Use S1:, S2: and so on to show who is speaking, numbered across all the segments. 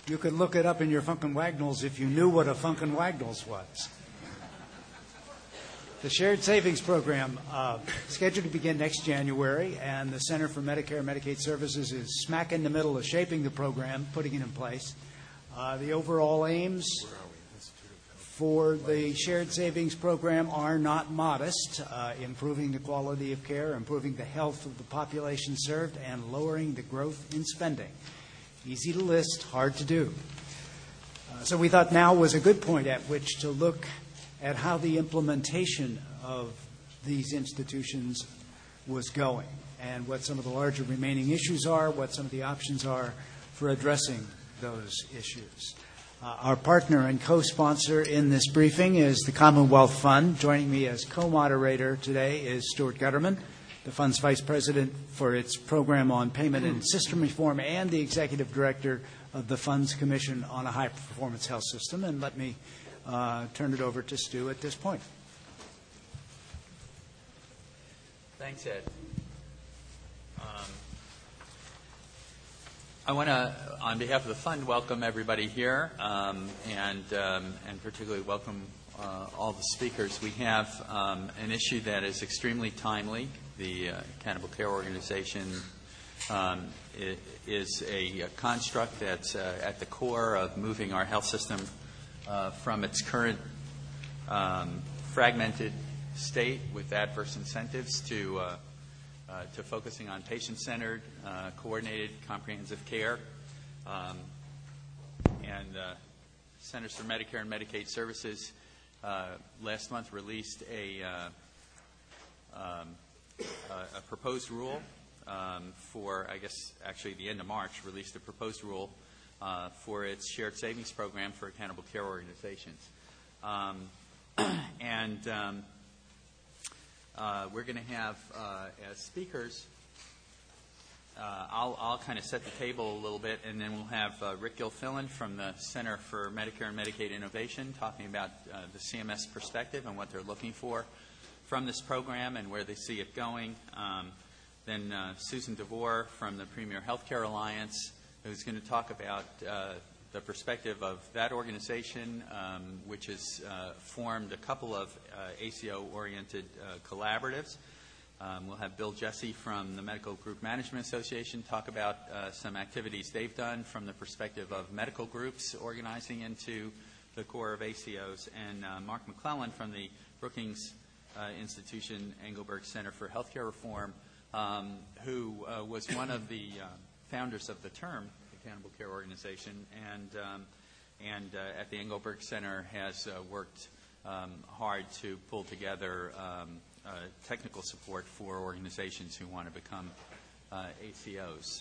S1: You could look it up in your Funkin' Wagnalls if you knew what a Funkin' Wagnalls was. The Shared Savings Program, scheduled to begin next January, and the Center for Medicare and Medicaid Services is smack in the middle of shaping the program, putting it in place. The overall aims for the Shared Savings Program are not modest, improving the quality of care, improving the health of the population served, and lowering the growth in spending. Easy to list, hard to do. So we thought now was a good point at which to look at how the implementation of these institutions was going and what some of the larger remaining issues are, what some of the options are for addressing those issues. Our partner and co-sponsor in this briefing is the Commonwealth Fund. Joining me as co-moderator today is Stuart Gutterman, the Fund's Vice President for its program on payment and system reform and the Executive Director of the Fund's Commission on a High-Performance Health System. And let me turn it over to Stu at this point.
S2: Thanks, Ed. I want to, on behalf of the Fund, welcome everybody here, and particularly welcome all the speakers. We have an issue that is extremely timely. The Accountable Care Organization is a construct that's at the core of moving our health system from its current fragmented state with adverse incentives to focusing on patient-centered, coordinated, comprehensive care. And Centers for Medicare and Medicaid Services last month released a proposed rule for, I guess, actually the end of March, released a proposed rule for its shared savings program for accountable care organizations. We're going to have, as speakers, I'll kind of set the table a little bit, and then we'll have Rick Gilfillan from the Center for Medicare and Medicaid Innovation talking about the CMS perspective and what they're looking for from this program and where they see it going. Then Susan DeVore from the Premier Healthcare Alliance, who's going to talk about the perspective of that organization, which has formed a couple of ACO-oriented collaboratives. We'll have Bill Jesse from the Medical Group Management Association talk about some activities they've done from the perspective of medical groups organizing into the core of ACOs, and Mark McClellan from the Brookings Institution Engelberg Center for Healthcare Reform, who was one of the founders of the term Accountable Care Organization, and at the Engelberg Center has worked hard to pull together technical support for organizations who want to become ACOs.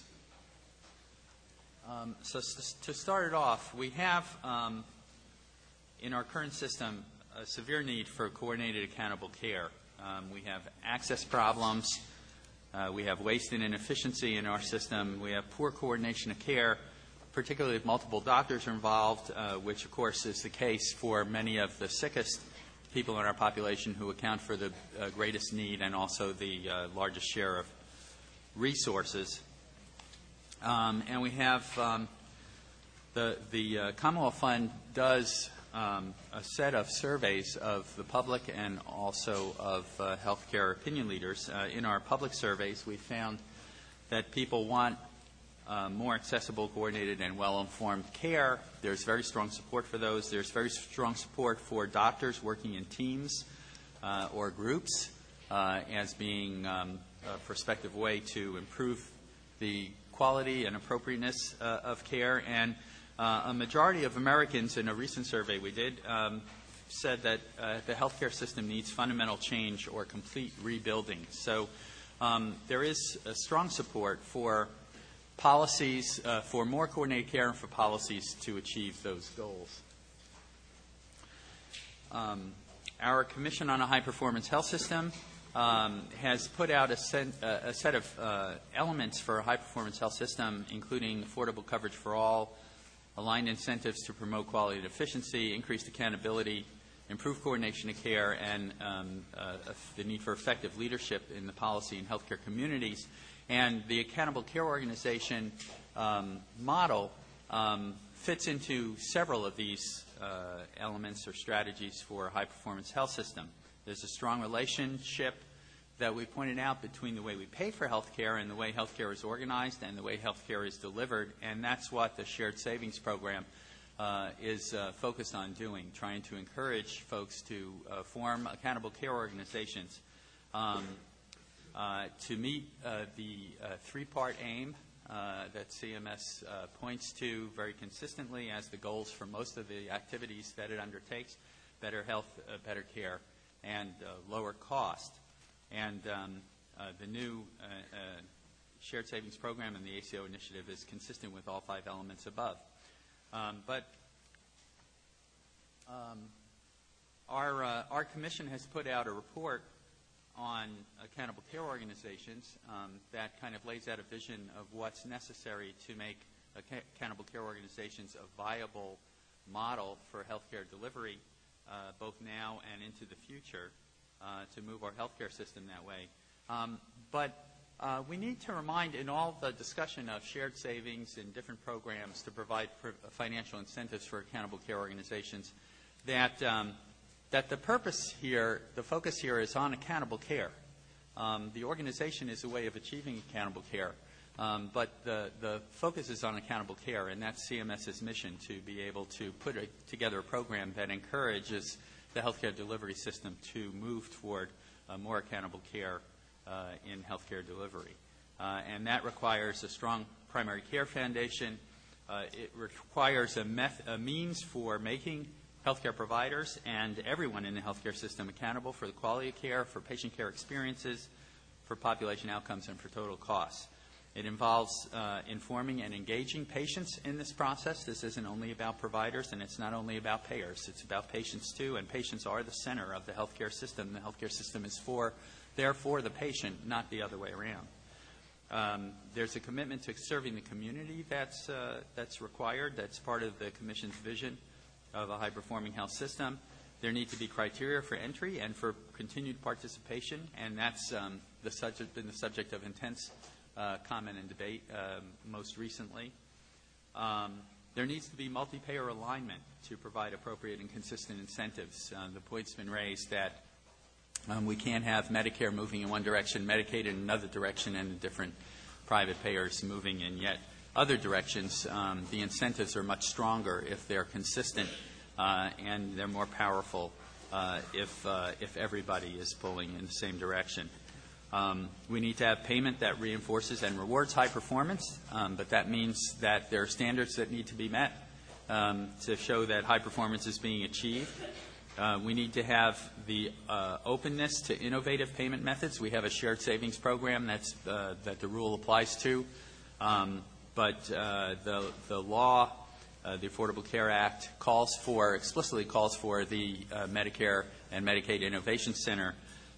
S2: So to start it off, we have in our current system a severe need for coordinated accountable care. We have access problems. We have waste and inefficiency in our system. We have poor coordination of care, particularly if multiple doctors are involved, which, of course, is the case for many of the sickest people in our population who account for the greatest need and also the largest share of resources. And we have the Commonwealth Fund does a set of surveys of the public and also of healthcare opinion leaders. In our public surveys, we found that people want more accessible, coordinated, and well-informed care. There's very strong support for those. There's very strong support for doctors working in teams or groups as being a prospective way to improve the quality and appropriateness of care. And a majority of Americans in a recent survey we did said that the healthcare system needs fundamental change or complete rebuilding. So there is a strong support for policies, for more coordinated care and for policies to achieve those goals. Our Commission on a High-Performance Health System has put out a set of elements for a high-performance health system, including affordable coverage for all, aligned incentives to promote quality and efficiency, increased accountability, improved coordination of care, and the need for effective leadership in the policy and healthcare communities. And the Accountable Care Organization model fits into several of these elements or strategies for a high-performance health system. There's a strong relationship that we pointed out between the way we pay for health care and the way health care is organized and the way health care is delivered, and that's what the Shared Savings Program is focused on doing, trying to encourage folks to form accountable care organizations to meet the three-part aim that CMS points to very consistently as the goals for most of the activities that it undertakes: better health, better care, and lower cost. And the new Shared Savings Program and the ACO initiative is consistent with all 5 elements above. Our commission has put out a report on accountable care organizations that kind of lays out a vision of what's necessary to make accountable care organizations a viable model for healthcare delivery both now and into the future to move our healthcare system that way. But we need to remind, in all the discussion of shared savings and different programs to provide financial incentives for accountable care organizations, that the purpose here, the focus here is on accountable care. The organization is a way of achieving accountable care, but the focus is on accountable care, and that's CMS's mission, to be able to put together a program that encourages the healthcare delivery system to move toward more accountable care in healthcare delivery. And that requires a strong primary care foundation. It requires a means for making healthcare providers and everyone in the healthcare system accountable for the quality of care, for patient care experiences, for population outcomes, and for total costs. It involves informing and engaging patients in this process. This isn't only about providers, and it's not only about payers. It's about patients, too, and patients are the center of the healthcare system. The healthcare system is there for the patient, not the other way around. There's a commitment to serving the community that's required. That's part of the Commission's vision of a high-performing health system. There need to be criteria for entry and for continued participation, and that's been the subject of intense comment and debate most recently. There needs to be multi-payer alignment to provide appropriate and consistent incentives. The point's been raised that we can't have Medicare moving in one direction, Medicaid in another direction, and different private payers moving in yet other directions. The incentives are much stronger if they're consistent, and they're more powerful if everybody is pulling in the same direction. We need to have payment that reinforces and rewards high performance, but that means that there are standards that need to be met to show that high performance is being achieved. We need to have the openness to innovative payment methods. We have a shared savings program that the rule applies to, but the law, the Affordable Care Act, explicitly calls for the Medicare and Medicaid Innovation Center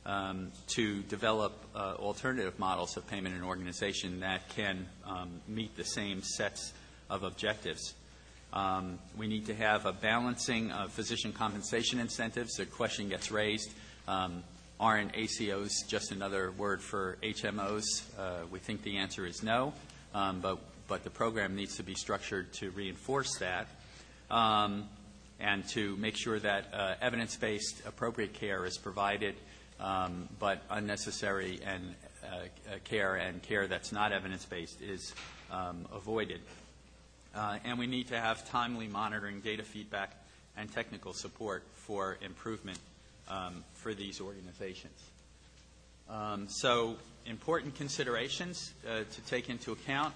S2: to develop alternative models of payment and organization that can meet the same sets of objectives. We need to have a balancing of physician compensation incentives. The question gets raised, aren't ACOs just another word for HMOs? We think the answer is no, but the program needs to be structured to reinforce that and to make sure that evidence-based appropriate care is provided, but unnecessary and care that's not evidence-based is avoided. And we need to have timely monitoring, data feedback, and technical support for improvement for these organizations. So important considerations to take into account.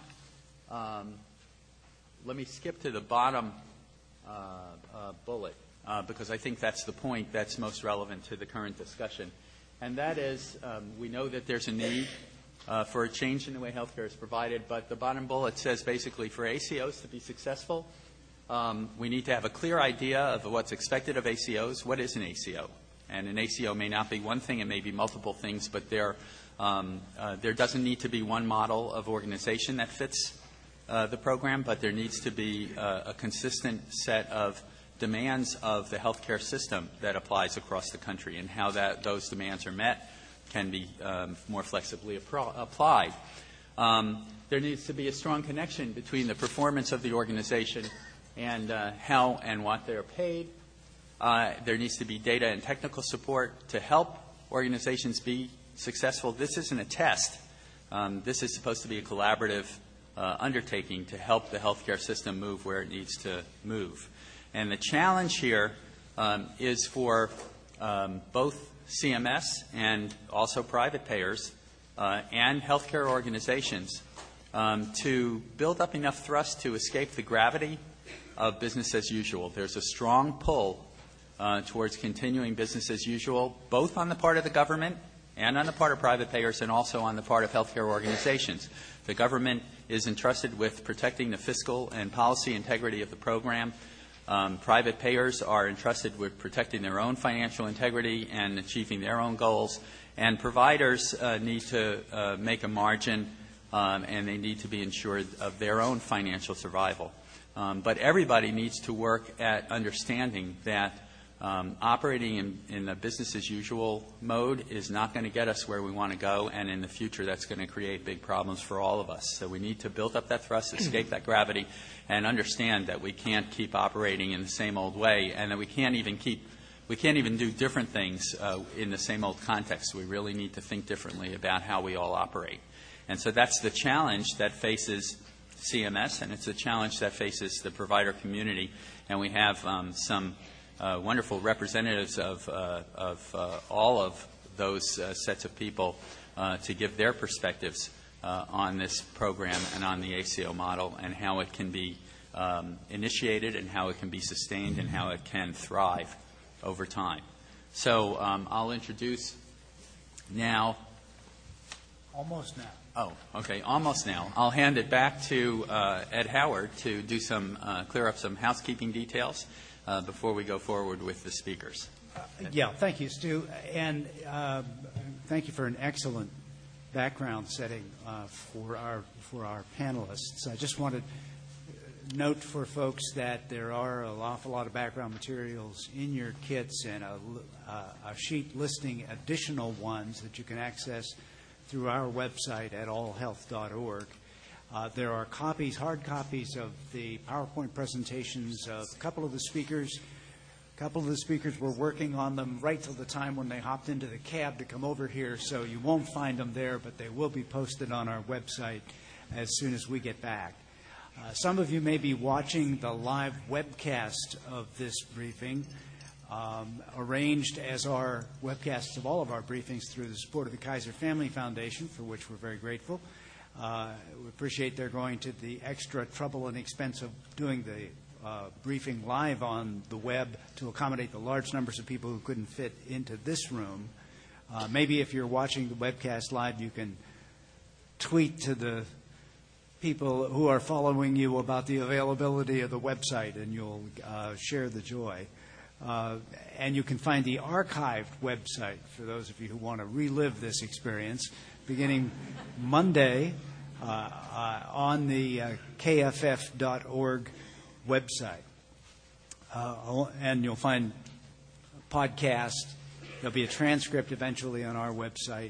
S2: Let me skip to the bottom bullet because I think that's the point that's most relevant to the current discussion. And that is, we know that there's a need for a change in the way healthcare is provided, but the bottom bullet says basically for ACOs to be successful, we need to have a clear idea of what's expected of ACOs. What is an ACO? And an ACO may not be one thing, it may be multiple things, but there doesn't need to be one model of organization that fits the program, but there needs to be a consistent set of demands of the healthcare system that applies across the country, and how those demands are met can be more flexibly applied. There needs to be a strong connection between the performance of the organization and how and what they're paid. There needs to be data and technical support to help organizations be successful. This isn't a test. This is supposed to be a collaborative undertaking to help the healthcare system move where it needs to move. And the challenge here is for both CMS and also private payers and healthcare organizations to build up enough thrust to escape the gravity of business as usual. There's a strong pull towards continuing business as usual, both on the part of the government and on the part of private payers and also on the part of healthcare organizations. The government is entrusted with protecting the fiscal and policy integrity of the program. Private payers are entrusted with protecting their own financial integrity and achieving their own goals. And providers need to make a margin, and they need to be ensured of their own financial survival. But everybody needs to work at understanding that operating in a business-as-usual mode is not going to get us where we want to go, and in the future that's going to create big problems for all of us. So we need to build up that thrust, escape that gravity, and understand that we can't keep operating in the same old way, and that we can't even do different things in the same old context. We really need to think differently about how we all operate. And so that's the challenge that faces CMS, and it's a challenge that faces the provider community. And we have some wonderful representatives of all of those sets of people to give their perspectives on this program and on the ACO model and how it can be initiated and how it can be sustained and how it can thrive over time. So I'll introduce now.
S1: Almost now.
S2: Oh, okay, almost now. I'll hand it back to Ed Howard to do clear up some housekeeping details before we go forward with the speakers.
S1: Thank you, Stu, and thank you for an excellent background setting for our panelists. I just want to note for folks that there are an awful lot of background materials in your kits and a sheet listing additional ones that you can access through our website at allhealth.org. There are hard copies of the PowerPoint presentations of a couple of the speakers. A couple of the speakers were working on them right till the time when they hopped into the cab to come over here, so you won't find them there, but they will be posted on our website as soon as we get back. Some of you may be watching the live webcast of this briefing, arranged as our webcasts of all of our briefings through the support of the Kaiser Family Foundation, for which we're very grateful. We appreciate their going to the extra trouble and expense of doing the briefing live on the web to accommodate the large numbers of people who couldn't fit into this room. Maybe if you're watching the webcast live, you can tweet to the people who are following you about the availability of the website, and you'll share the joy. And you can find the archived website for those of you who want to relive this experience beginning Monday on the kff.org website. And you'll find a podcast. There'll be a transcript eventually on our website.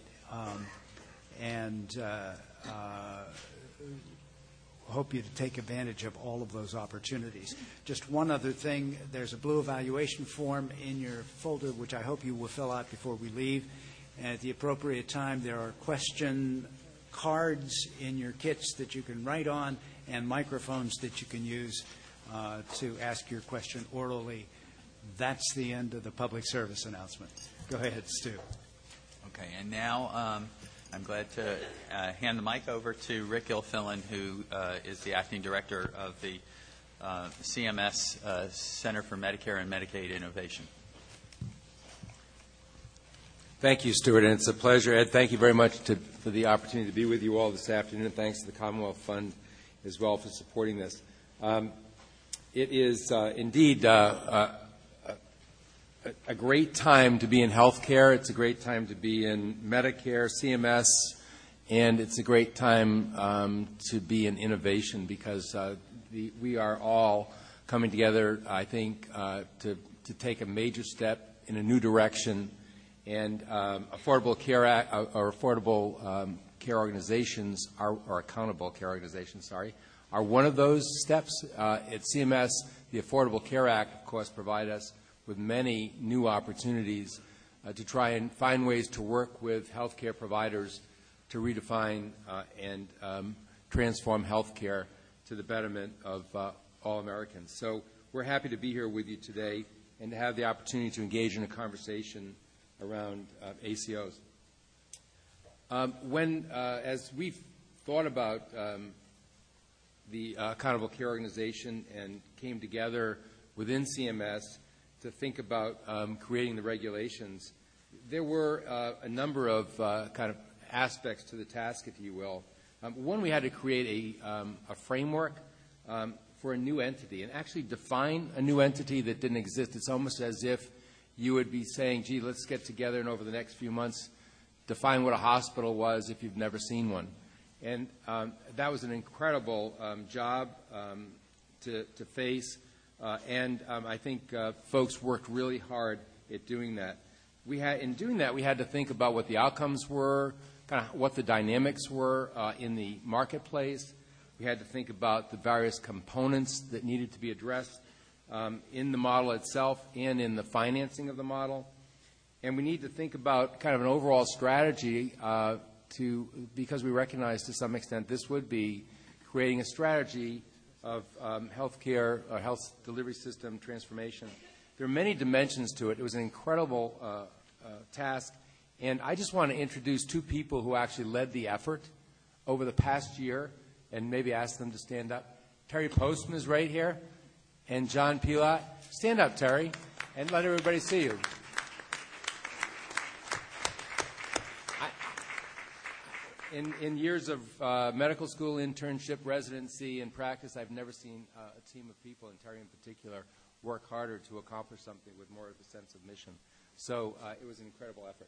S1: Hope you to take advantage of all of those opportunities. Just one other thing, there's a blue evaluation form in your folder, which I hope you will fill out before we leave. And at the appropriate time, there are question cards in your kits that you can write on and microphones that you can use to ask your question orally. That's the end of the public service announcement. Go ahead, Stu.
S2: Okay, and now I'm glad to hand the mic over to Rick Gilfillan, who is the acting director of the CMS Center for Medicare and Medicaid Innovation.
S3: Thank you, Stuart, and it's a pleasure. Ed, thank you very much for the opportunity to be with you all this afternoon, and thanks to the Commonwealth Fund as well for supporting this. It is indeed a great time to be in healthcare. It's a great time to be in Medicare, CMS, and it's a great time to be in innovation because we are all coming together, I think, to take a major step in a new direction. And Affordable Care Act or Affordable care organizations, or accountable care organizations, sorry, are one of those steps. At CMS, the Affordable Care Act, of course, provide us with many new opportunities to try and find ways to work with healthcare providers to redefine and transform healthcare to the betterment of all Americans. So we're happy to be here with you today and to have the opportunity to engage in a conversation around ACOs. As we've thought about the Accountable Care Organization and came together within CMS to think about creating the regulations, there were a number of kind of aspects to the task, if you will. One, we had to create a framework for a new entity and actually define a new entity that didn't exist. It's almost as if you would be saying, gee, let's get together and over the next few months define what a hospital was if you've never seen one. And that was an incredible job to face, and I think folks worked really hard at doing that. In doing that, we had to think about what the outcomes were, kind of what the dynamics were in the marketplace. We had to think about the various components that needed to be addressed in the model itself and in the financing of the model. And we need to think about kind of an overall strategy because we recognize to some extent this would be creating a strategy of healthcare, health delivery system transformation. There are many dimensions to it. It was an incredible task. And I just want to introduce two people who actually led the effort over the past year and maybe ask them to stand up. Terry Postman is right here, and John Pilat. Stand up, Terry, and let everybody see you. In years of medical school, internship, residency, and practice, I've never seen a team of people, and Terry in particular, work harder to accomplish something with more of a sense of mission. So it was an incredible effort.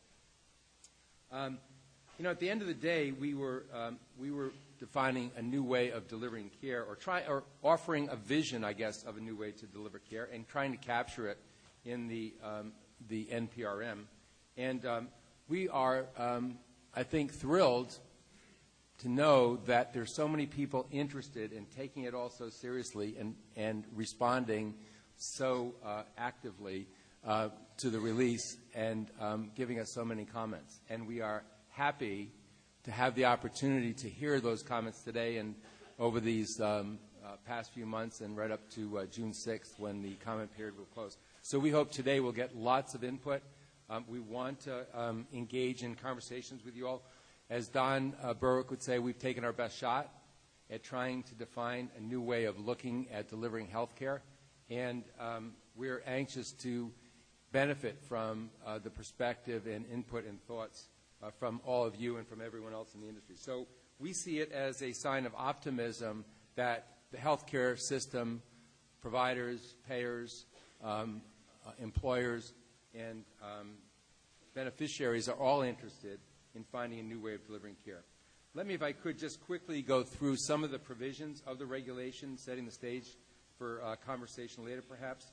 S3: At the end of the day, we were defining a new way of delivering care, or offering a vision, I guess, of a new way to deliver care, and trying to capture it in the NPRM. And we are, I think, thrilled to know that there's so many people interested in taking it all so seriously and responding so actively to the release and giving us so many comments. And we are happy to have the opportunity to hear those comments today and over these past few months and right up to June 6th when the comment period will close. So we hope today we'll get lots of input. We want to engage in conversations with you all. As Don Berwick would say, we've taken our best shot at trying to define a new way of looking at delivering health care. And we're anxious to benefit from the perspective and input and thoughts from all of you and from everyone else in the industry. So we see it as a sign of optimism that the healthcare system, providers, payers, employers, and beneficiaries are all interested in finding a new way of delivering care. Let me, if I could, just quickly go through some of the provisions of the regulation, setting the stage for conversation later, perhaps.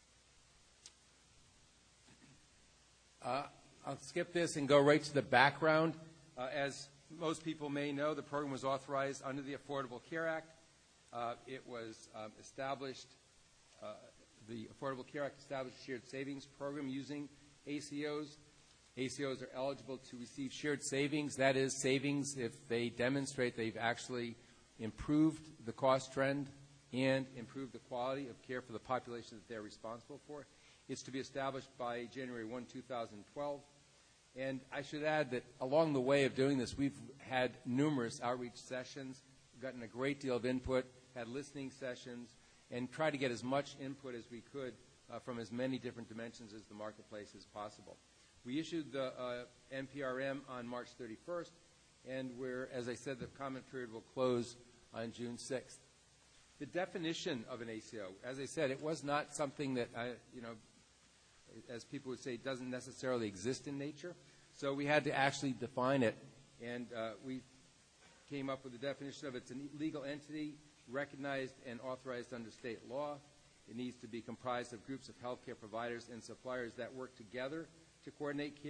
S3: I'll skip this and go right to the background. As most people may know, the program was authorized under the Affordable Care Act. It was established, the Affordable Care Act established a shared savings program using ACOs. ACOs are eligible to receive shared savings. That is, savings if they demonstrate they've actually improved the cost trend and improved the quality of care for the population that they're responsible for. It's to be established by January 1, 2012. And I should add that along the way of doing this, we've had numerous outreach sessions, gotten a great deal of input, had listening sessions, and tried to get as much input as we could from as many different dimensions as the marketplace as possible. We issued the NPRM on March 31st, and as I said, the comment period will close on June 6th. The definition of an ACO, as I said, it was not something that, as people would say, doesn't necessarily exist in nature. So we had to actually define it, and we came up with the definition of it's a legal entity recognized and authorized under state law. It needs to be comprised of groups of healthcare providers and suppliers that work together to coordinate care,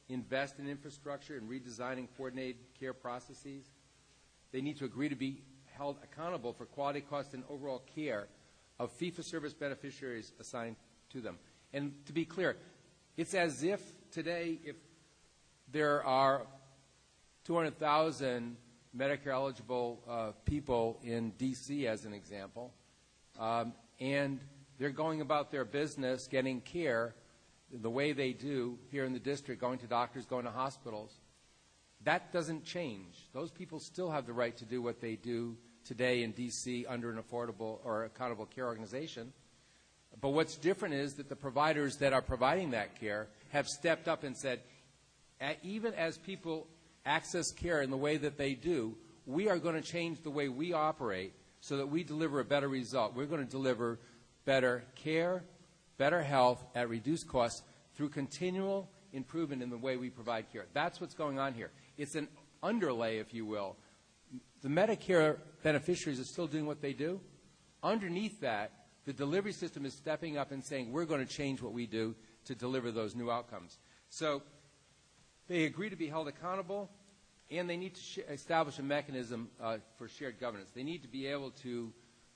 S3: invest in infrastructure and redesigning coordinated care processes. They need to agree to be held accountable for quality, cost, and overall care of fee-for-service beneficiaries assigned to them. And to be clear, it's as if today, if there are 200,000 Medicare-eligible people in D.C., as an example, and they're going about their business getting care the way they do here in the district, going to doctors, going to hospitals. That doesn't change. Those people still have the right to do what they do today in D.C. under an affordable or accountable care organization. But what's different is that the providers that are providing that care have stepped up and said, even as people access care in the way that they do, we are going to change the way we operate so that we deliver a better result. We're going to deliver better care, better health at reduced costs through continual improvement in the way we provide care. That's what's going on here. It's an underlay, if you will. The Medicare beneficiaries are still doing what they do. Underneath that, the delivery system is stepping up and saying, we're going to change what we do to deliver those new outcomes. So they agree to be held accountable, and they need to establish a mechanism for shared governance. They need to be able to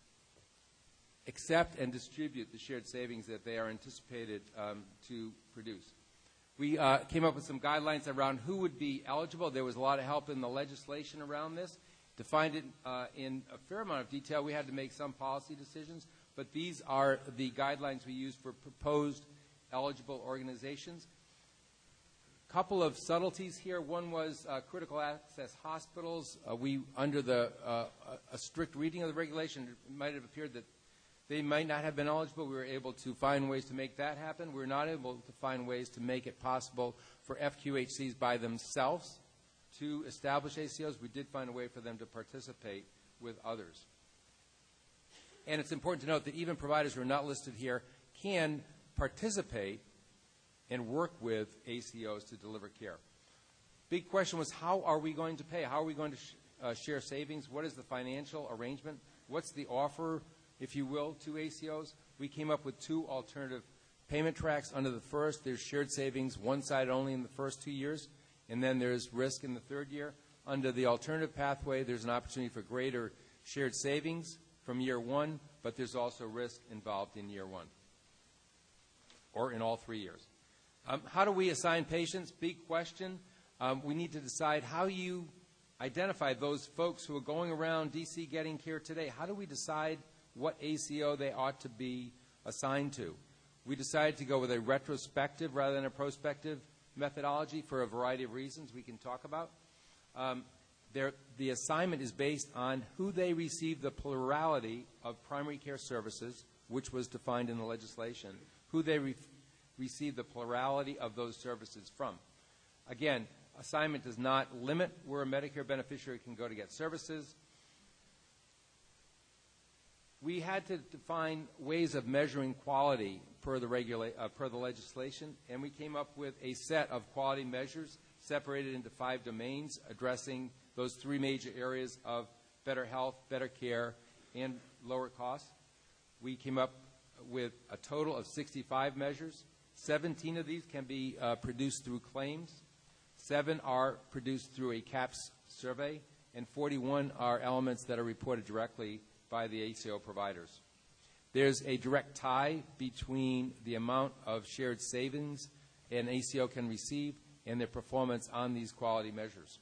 S3: accept and distribute the shared savings that they are anticipated to produce. We came up with some guidelines around who would be eligible. There was a lot of help in the legislation around this. To find it in a fair amount of detail, we had to make some policy decisions, but these are the guidelines we use for proposed eligible organizations. A couple of subtleties here. One was critical access hospitals. Under a strict reading of the regulation, it might have appeared that they might not have been eligible. We were able to find ways to make that happen. We were not able to find ways to make it possible for FQHCs by themselves to establish ACOs. We did find a way for them to participate with others. And it's important to note that even providers who are not listed here can participate and work with ACOs to deliver care. Big question was, how are we going to pay? How are we going to share savings? What is the financial arrangement? What's the offer, if you will, to ACOs? We came up with two alternative payment tracks. Under the first, there's shared savings, one side only in the first 2 years, and then there's risk in the third year. Under the alternative pathway, there's an opportunity for greater shared savings from year one, but there's also risk involved in year one, or in all 3 years. How do we assign patients? Big question. We need to decide how you identify those folks who are going around D.C. getting care today. How do we decide what ACO they ought to be assigned to? We decided to go with a retrospective rather than a prospective methodology for a variety of reasons we can talk about. The assignment is based on who they receive the plurality of primary care services, which was defined in the legislation, who they receive the plurality of those services from. Again, assignment does not limit where a Medicare beneficiary can go to get services. We had to define ways of measuring quality per the legislation, and we came up with a set of quality measures separated into 5 domains, addressing those 3 major areas of better health, better care, and lower costs. We came up with a total of 65 measures. 17 of these can be produced through claims. 7 are produced through a CAHPS survey, and 41 are elements that are reported directly by the ACO providers. There's a direct tie between the amount of shared savings an ACO can receive and their performance on these quality measures.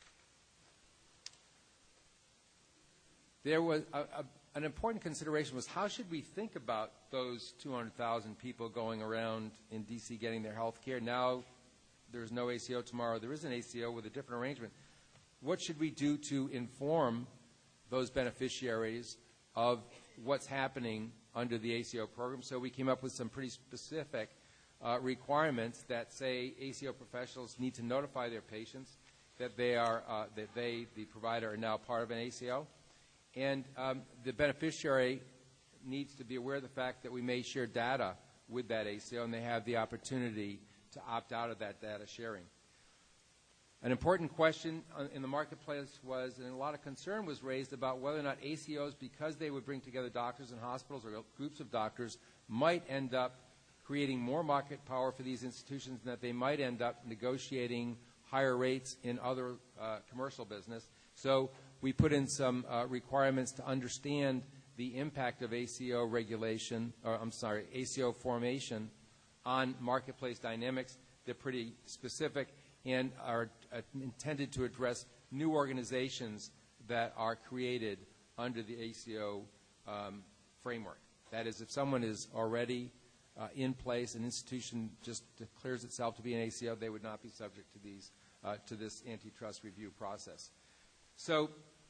S3: There was an important consideration was how should we think about those 200,000 people going around in D.C. getting their health care? Now there's no ACO, tomorrow there is an ACO with a different arrangement. What should we do to inform those beneficiaries of what's happening under the ACO program? So we came up with some pretty specific requirements that say ACO professionals need to notify their patients that the provider, are now part of an ACO. And the beneficiary needs to be aware of the fact that we may share data with that ACO, and they have the opportunity to opt out of that data sharing. An important question in the marketplace was, and a lot of concern was raised about whether or not ACOs, because they would bring together doctors and hospitals or groups of doctors, might end up creating more market power for these institutions and that they might end up negotiating higher rates in other commercial business. So we put in some requirements to understand the impact of ACO regulation, ACO formation on marketplace dynamics. They're pretty specific and are intended to address new organizations that are created under the ACO framework. That is, if someone is already in place, an institution just declares itself to be an ACO, they would not be subject to these to this antitrust review process. So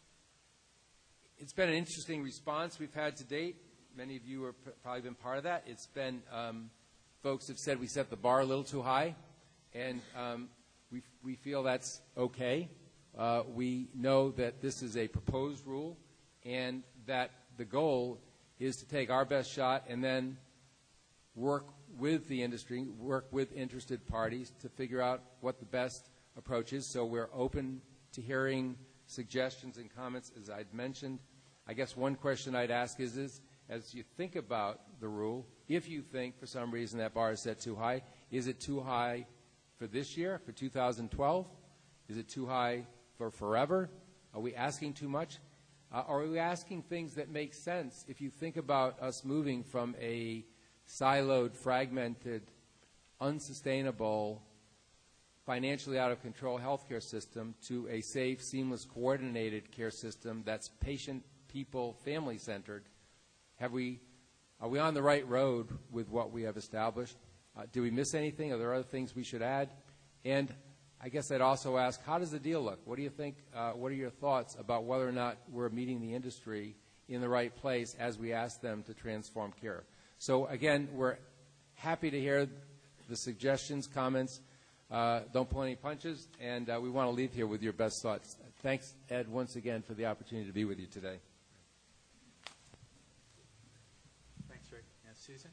S3: it's been an interesting response we've had to date. Many of you have probably been part of that. It's been folks have said we set the bar a little too high, and we feel that's okay. We know that this is a proposed rule and that the goal is to take our best shot and then work with the industry, work with interested parties to figure out what the best approach is. So we're open to hearing suggestions and comments, as I'd mentioned. I guess one question I'd ask is as you think about the rule, if you think for some reason that bar is set too high, is it too high for this year, for 2012? Is it too high for forever? Are we asking too much? Are we asking things that make sense if you think about us moving from a siloed, fragmented, unsustainable, financially out of control healthcare system to a safe, seamless, coordinated care system that's patient, people, family-centered? Are we on the right road with what we have established? Do we miss anything? Are there other things we should add? And I guess I'd also ask, how does the deal look? What do you think? What are your thoughts about whether or not we're meeting the industry in the right place as we ask them to transform care? So again, we're happy to hear the suggestions, comments. Don't pull any punches, and we want to leave here with your best thoughts. Thanks, Ed, once again for the opportunity to be with you today.
S2: Thanks, Rick. Susan?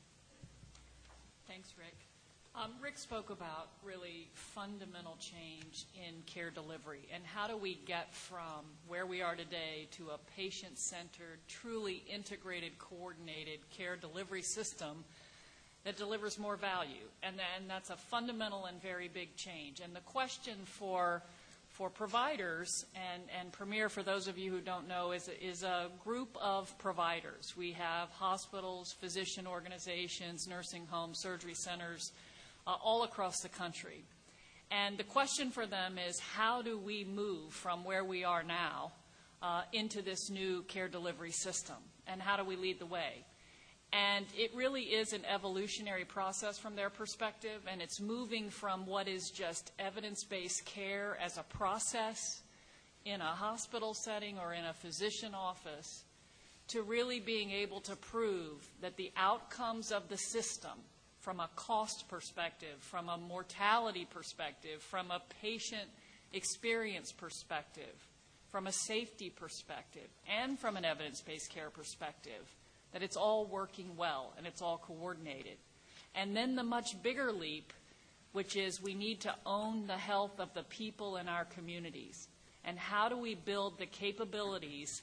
S4: Thanks, Rick. Rick spoke about really fundamental change in care delivery and how do we get from where we are today to a patient-centered, truly integrated, coordinated care delivery system that delivers more value. And that's a fundamental and very big change. And the question for providers, and Premier, for those of you who don't know, is a group of providers. We have hospitals, physician organizations, nursing homes, surgery centers, all across the country. And the question for them is, how do we move from where we are now into this new care delivery system? And how do we lead the way? And it really is an evolutionary process from their perspective, and it's moving from what is just evidence-based care as a process in a hospital setting or in a physician office to really being able to prove that the outcomes of the system from a cost perspective, from a mortality perspective, from a patient experience perspective, from a safety perspective, and from an evidence-based care perspective, that it's all working well and it's all coordinated. And then the much bigger leap, which is we need to own the health of the people in our communities. And how do we build the capabilities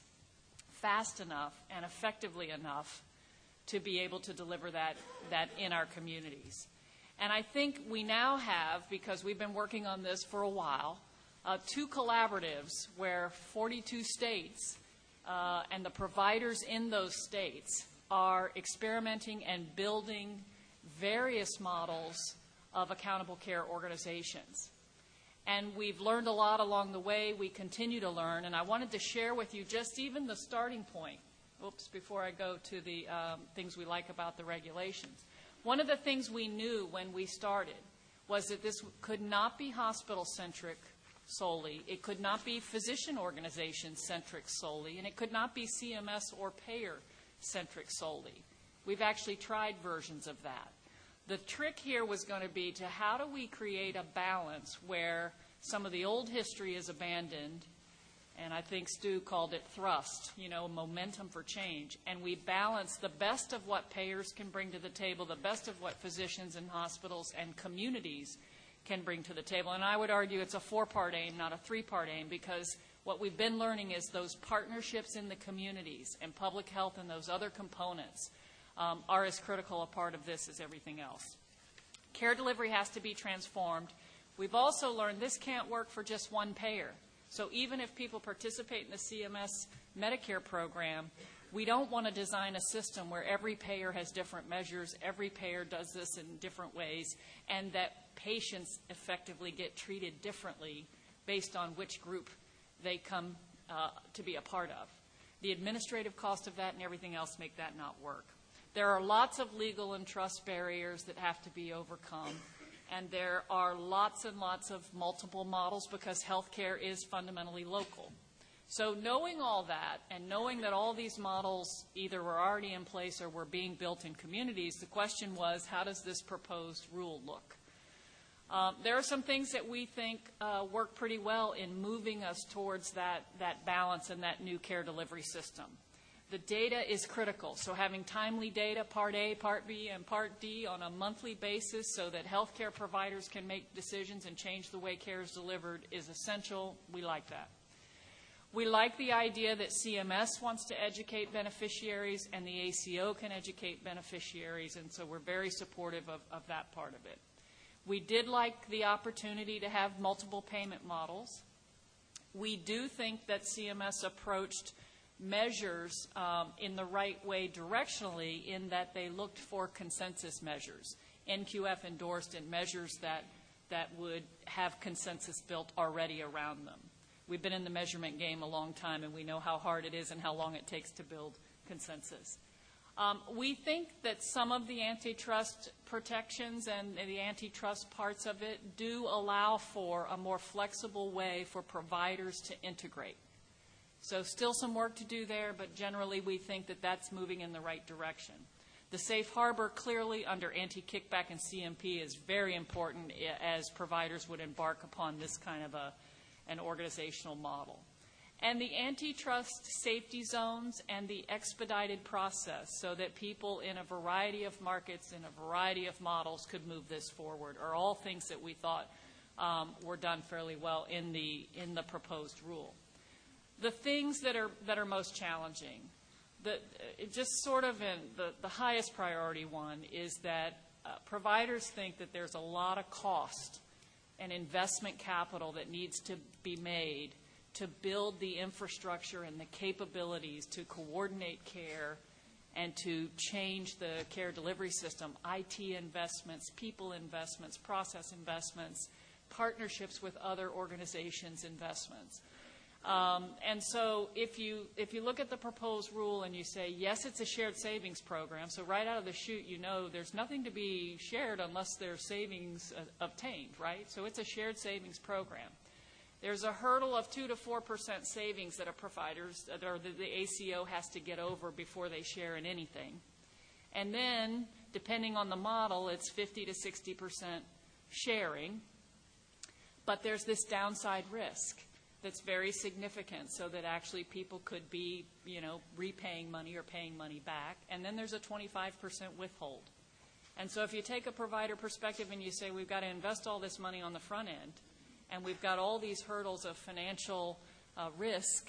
S4: fast enough and effectively enough to be able to deliver that in our communities? And I think we now have, because we've been working on this for a while, 2 collaboratives where 42 states and the providers in those states are experimenting and building various models of accountable care organizations. And we've learned a lot along the way. We continue to learn. And I wanted to share with you just even the starting point. Before I go to the things we like about the regulations. One of the things we knew when we started was that this could not be hospital-centric solely. It could not be physician organization-centric solely. And it could not be CMS or payer-centric solely. We've actually tried versions of that. The trick here was going to be to how do we create a balance where some of the old history is abandoned, and I think Stu called it thrust, momentum for change, and we balance the best of what payers can bring to the table, the best of what physicians and hospitals and communities can bring to the table. And I would argue it's a 4-part aim, not a 3-part aim, because what we've been learning is those partnerships in the communities and public health and those other components are as critical a part of this as everything else. Care delivery has to be transformed. We've also learned this can't work for just one payer. So even if people participate in the CMS Medicare program, we don't want to design a system where every payer has different measures, every payer does this in different ways, and that patients effectively get treated differently based on which group they come to be a part of. The administrative cost of that and everything else make that not work. There are lots of legal and trust barriers that have to be overcome, and there are lots and lots of multiple models because healthcare is fundamentally local. So knowing all that and knowing that all these models either were already in place or were being built in communities, the question was, how does this proposed rule look? There are some things that we think work pretty well in moving us towards that balance and that new care delivery system. The data is critical, so having timely data, Part A, Part B, and Part D on a monthly basis so that healthcare providers can make decisions and change the way care is delivered is essential. We like that. We like the idea that CMS wants to educate beneficiaries and the ACO can educate beneficiaries, and so we're very supportive of that part of it. We did like the opportunity to have multiple payment models. We do think that CMS approached measures in the right way directionally in that they looked for consensus measures. NQF endorsed in measures that would have consensus built already around them. We've been in the measurement game a long time, and we know how hard it is and how long it takes to build consensus. We think that some of the antitrust protections and the antitrust parts of it do allow for a more flexible way for providers to integrate. So still some work to do there, but generally we think that that's moving in the right direction. The safe harbor clearly under anti-kickback and CMP is very important as providers would embark upon this kind of an organizational model. And the antitrust safety zones and the expedited process so that people in a variety of markets, in a variety of models could move this forward are all things that we thought were done fairly well in the proposed rule. The things that are most challenging, just sort of in the highest priority one is that providers think that there's a lot of cost and investment capital that needs to be made to build the infrastructure and the capabilities to coordinate care and to change the care delivery system, IT investments, people investments, process investments, partnerships with other organizations' investments. And so if you look at the proposed rule and you say, yes, it's a shared savings program, so right out of the chute you know there's nothing to be shared unless there's savings obtained, right? So it's a shared savings program. There's a hurdle of 2 to 4% savings that a providers or the ACO has to get over before they share in anything. And then, depending on the model, it's 50 to 60% sharing. But there's this downside risk that's very significant so that actually people could be, repaying money or paying money back. And then there's a 25% withhold. And so if you take a provider perspective and you say we've got to invest all this money on the front end, and we've got all these hurdles of financial risk,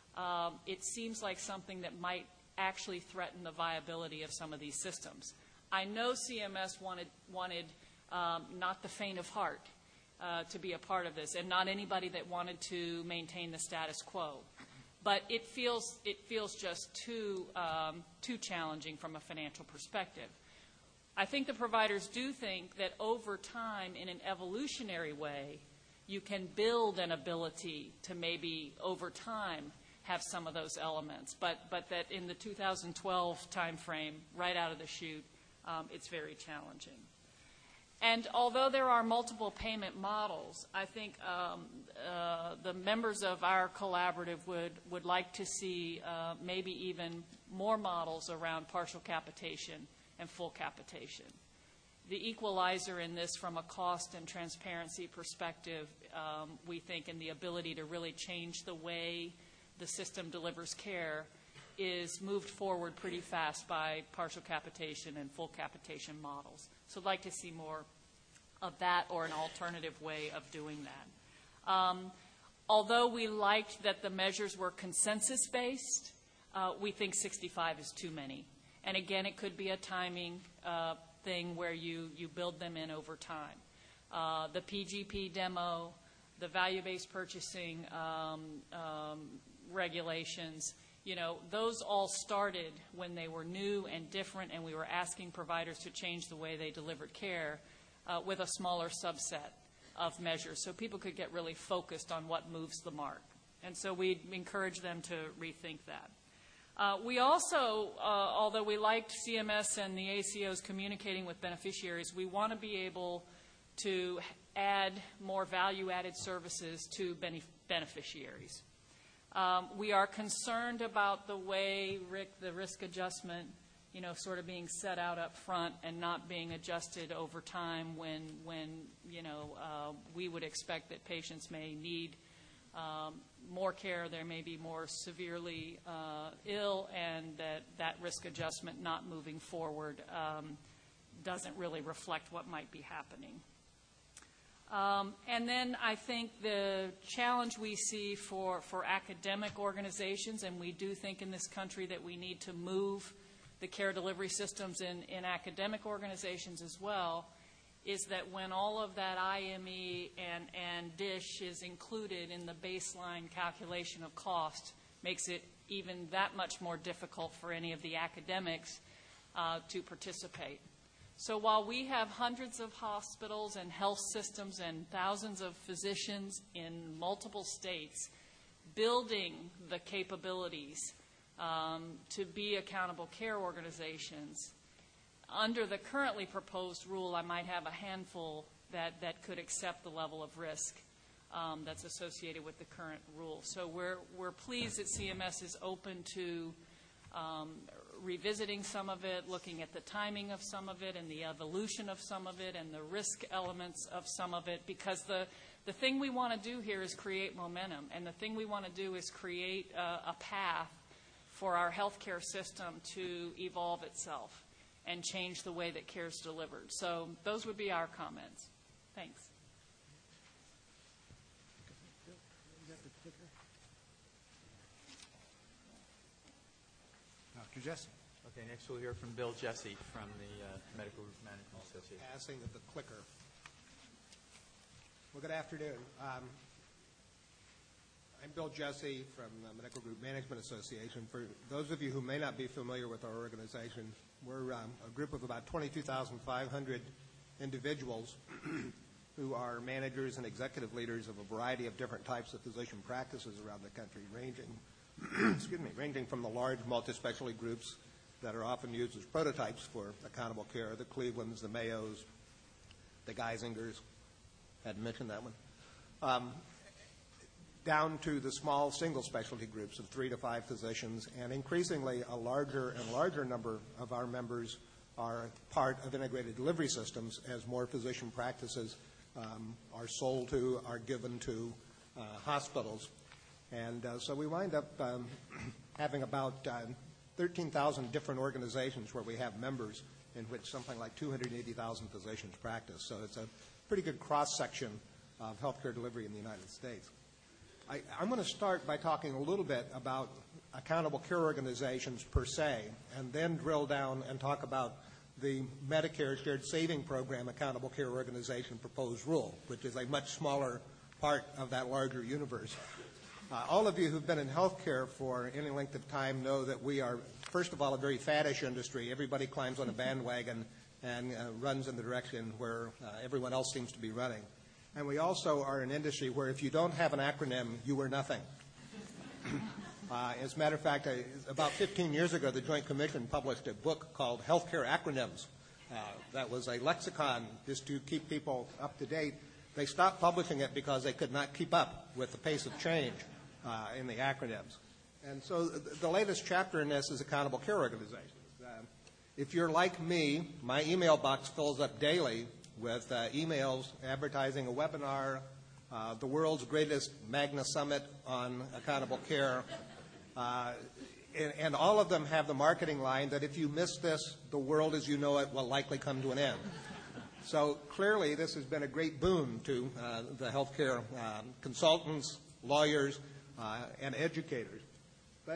S4: it seems like something that might actually threaten the viability of some of these systems. I know CMS wanted not the faint of heart to be a part of this, and not anybody that wanted to maintain the status quo. But it feels just too challenging from a financial perspective. I think the providers do think that over time, in an evolutionary way, you can build an ability to maybe over time have some of those elements, but that in the 2012 timeframe, right out of the chute, it's very challenging. And although there are multiple payment models, I think the members of our collaborative would like to see maybe even more models around partial capitation and full capitation. The equalizer in this from a cost and transparency perspective, we think, and the ability to really change the way the system delivers care is moved forward pretty fast by partial capitation and full capitation models. So I'd like to see more of that or an alternative way of doing that. Although we liked that the measures were consensus-based, we think 65 is too many. And again, it could be a timing thing where you build them in over time. The PGP demo, the value-based purchasing regulations, those all started when they were new and different, and we were asking providers to change the way they delivered care with a smaller subset of measures, so people could get really focused on what moves the mark. And so we encourage them to rethink that. We also, although we liked CMS and the ACOs communicating with beneficiaries, we want to be able to add more value-added services to beneficiaries. We are concerned about the way, Rick, the risk adjustment, sort of being set out up front and not being adjusted over time when we would expect that patients may need more care, there may be more severely ill, and that risk adjustment not moving forward doesn't really reflect what might be happening. And then I think the challenge we see for academic organizations, and we do think in this country that we need to move the care delivery systems in academic organizations as well, is that when all of that IME and DISH is included in the baseline calculation of cost, makes it even that much more difficult for any of the academics to participate. So while we have hundreds of hospitals and health systems and thousands of physicians in multiple states building the capabilities to be accountable care organizations, under the currently proposed rule, I might have a handful that could accept the level of risk that's associated with the current rule. So we're pleased that CMS is open to revisiting some of it, looking at the timing of some of it and the evolution of some of it and the risk elements of some of it, because the thing we want to do here is create momentum, and the thing we want to do is create a path for our healthcare system to evolve itself and change the way that care is delivered. So those would be our comments. Thanks.
S1: Dr. Jesse.
S2: Okay, next we'll hear from Bill Jesse from the Medical Group Management Association.
S5: Passing of the clicker. Well, good afternoon. I'm Bill Jesse from the Medical Group Management Association. For those of you who may not be familiar with our organization, we're a group of about 22,500 individuals who are managers and executive leaders of a variety of different types of physician practices around the country, ranging from the large multi-specialty groups that are often used as prototypes for accountable care, the Clevelands, the Mayos, the Geisingers, hadn't mentioned that one, down to the small single specialty groups of 3 to 5 physicians, and increasingly a larger and larger number of our members are part of integrated delivery systems as more physician practices are sold to, are given to hospitals. And so we wind up having about 13,000 different organizations where we have members, in which something like 280,000 physicians practice. So it's a pretty good cross-section of healthcare delivery in the United States. I'm going to start by talking a little bit about accountable care organizations per se, and then drill down and talk about the Medicare Shared Saving Program Accountable Care Organization proposed rule, which is a much smaller part of that larger universe. All of you who've been in healthcare for any length of time know that we are, first of all, a very faddish industry. Everybody climbs on a bandwagon and runs in the direction where everyone else seems to be running. And we also are an industry where if you don't have an acronym, you are nothing. As a matter of fact, about 15 years ago, the Joint Commission published a book called Healthcare Acronyms. That was a lexicon just to keep people up to date. They stopped publishing it because they could not keep up with the pace of change in the acronyms. And so the latest chapter in this is accountable care organizations. If you're like me, my email box fills up daily with emails advertising a webinar, the world's greatest Magna Summit on accountable care, and all of them have the marketing line that if you miss this, the world as you know it will likely come to an end. So clearly this has been a great boon to the healthcare consultants, lawyers, and educators. But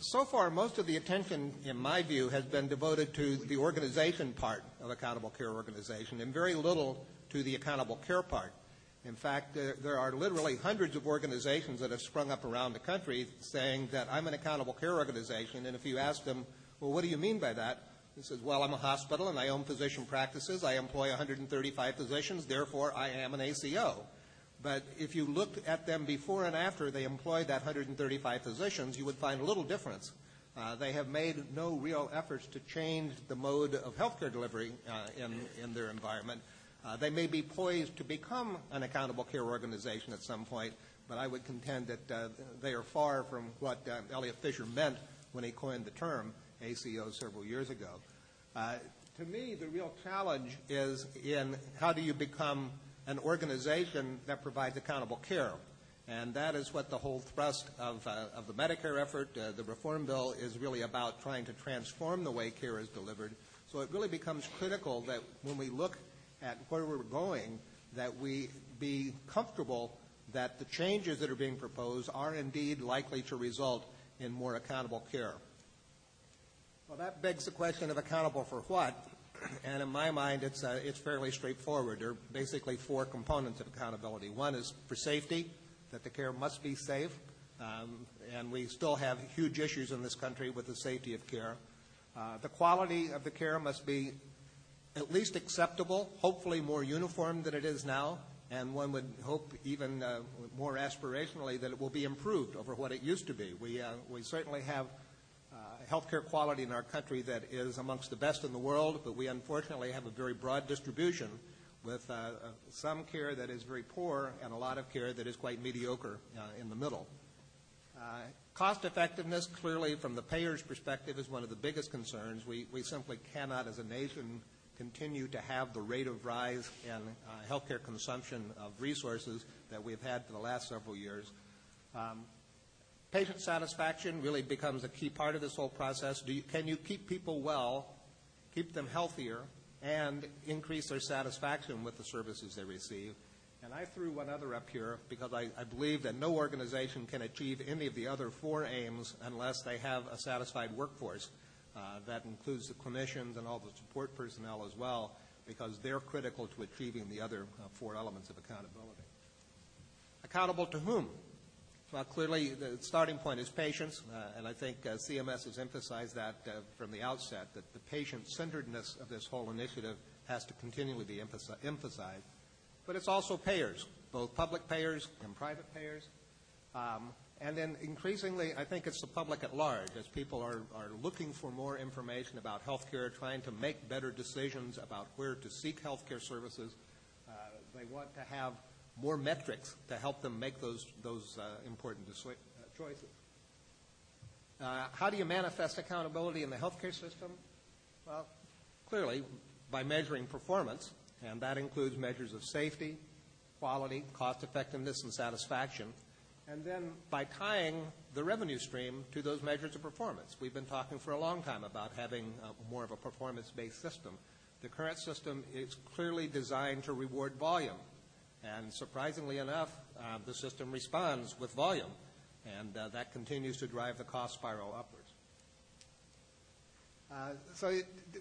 S5: So far, most of the attention, in my view, has been devoted to the organization part of accountable care organization and very little to the accountable care part. In fact, there are literally hundreds of organizations that have sprung up around the country saying that I'm an accountable care organization, and if you ask them, well, what do you mean by that? He says, well, I'm a hospital and I own physician practices. I employ 135 physicians, therefore I am an ACO. But if you looked at them before and after they employed that 135 physicians, you would find a little difference. They have made no real efforts to change the mode of healthcare delivery in their environment. They may be poised to become an accountable care organization at some point, but I would contend that they are far from what Elliot Fisher meant when he coined the term ACO several years ago. To me, the real challenge is in how do you become an organization that provides accountable care. And that is what the whole thrust of the Medicare effort, the reform bill, is really about, trying to transform the way care is delivered. So it really becomes critical that when we look at where we're going, that we be comfortable that the changes that are being proposed are indeed likely to result in more accountable care. Well, that begs the question of accountable for what? And in my mind, it's fairly straightforward. There are basically four components of accountability. One is for safety, that the care must be safe, and we still have huge issues in this country with the safety of care. The quality of the care must be at least acceptable, hopefully more uniform than it is now, and one would hope even more aspirationally that it will be improved over what it used to be. We certainly have healthcare quality in our country that is amongst the best in the world, but we unfortunately have a very broad distribution with some care that is very poor and a lot of care that is quite mediocre in the middle. Cost effectiveness, clearly from the payer's perspective, is one of the biggest concerns. We simply cannot as a nation continue to have the rate of rise in healthcare consumption of resources that we've had for the last several years. Patient satisfaction really becomes a key part of this whole process. Can you keep people well, keep them healthier, and increase their satisfaction with the services they receive? And I threw one other up here because I believe that no organization can achieve any of the other four aims unless they have a satisfied workforce. That includes the clinicians and all the support personnel as well, because they're critical to achieving the other four elements of accountability. Accountable to whom? Well, clearly, the starting point is patients, and I think CMS has emphasized that from the outset, that the patient-centeredness of this whole initiative has to continually be emphasized. But it's also payers, both public payers and private payers. And then increasingly, I think it's the public at large, as people are looking for more information about health care, trying to make better decisions about where to seek health care services. They want to have more metrics to help them make those important choices. How do you manifest accountability in the healthcare system? Well, clearly by measuring performance, and that includes measures of safety, quality, cost effectiveness, and satisfaction, and then by tying the revenue stream to those measures of performance. We've been talking for a long time about having more of a performance-based system. The current system is clearly designed to reward volume. And surprisingly enough, the system responds with volume, and that continues to drive the cost spiral upwards. So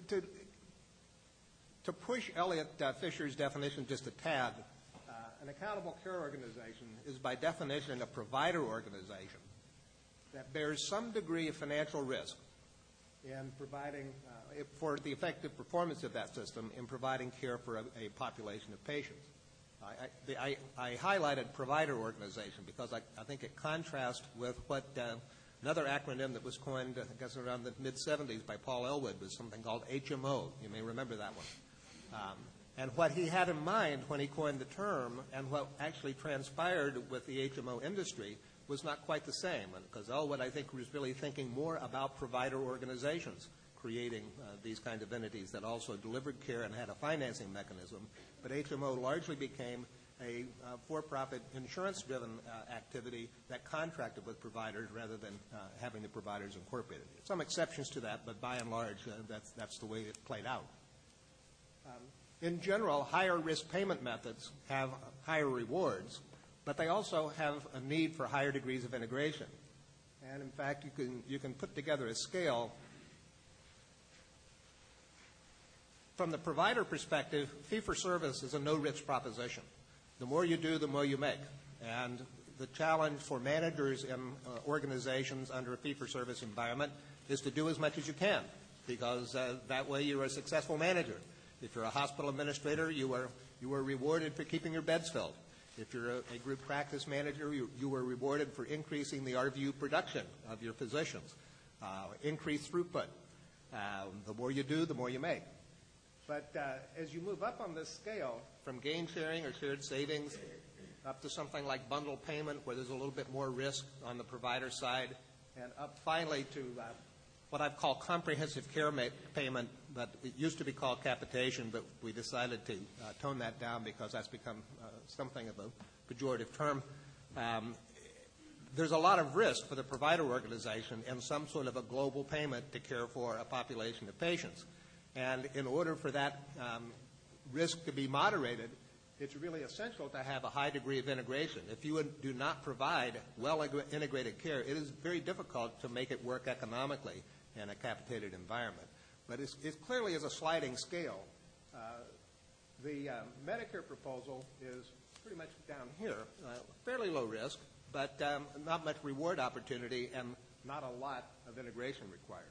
S5: to push Elliot Fisher's definition just a tad, an accountable care organization is by definition a provider organization that bears some degree of financial risk in providing, for the effective performance of that system, in providing care for a population of patients. I highlighted provider organization because I think it contrasts with what another acronym that was coined, I guess, around the mid-'70s by Paul Elwood was something called HMO. You may remember that one. And what he had in mind when he coined the term and what actually transpired with the HMO industry was not quite the same, because Elwood, I think, was really thinking more about provider organizations creating these kind of entities that also delivered care and had a financing mechanism. But HMO largely became a for-profit insurance-driven activity that contracted with providers rather than having the providers incorporated. Some exceptions to that, but by and large, that's the way it played out. In general, higher risk payment methods have higher rewards, but they also have a need for higher degrees of integration. And in fact, you can put together a scale. From the provider perspective, fee-for-service is a no-risk proposition. The more you do, the more you make. And the challenge for managers in organizations under a fee-for-service environment is to do as much as you can, because that way you're a successful manager. If you're a hospital administrator, you are rewarded for keeping your beds filled. If you're a group practice manager, you are rewarded for increasing the RVU production of your physicians, increased throughput. The more you do, the more you make. But as you move up on this scale, from gain sharing or shared savings up to something like bundle payment, where there's a little bit more risk on the provider side, and up finally to what I've called comprehensive care payment, but it used to be called capitation, but we decided to tone that down because that's become something of a pejorative term. There's a lot of risk for the provider organization in some sort of a global payment to care for a population of patients. And in order for that risk to be moderated, it's really essential to have a high degree of integration. If you do not provide well-integrated care, it is very difficult to make it work economically in a capitated environment. But it clearly is a sliding scale. The Medicare proposal is pretty much down here, fairly low risk, but not much reward opportunity and not a lot of integration required.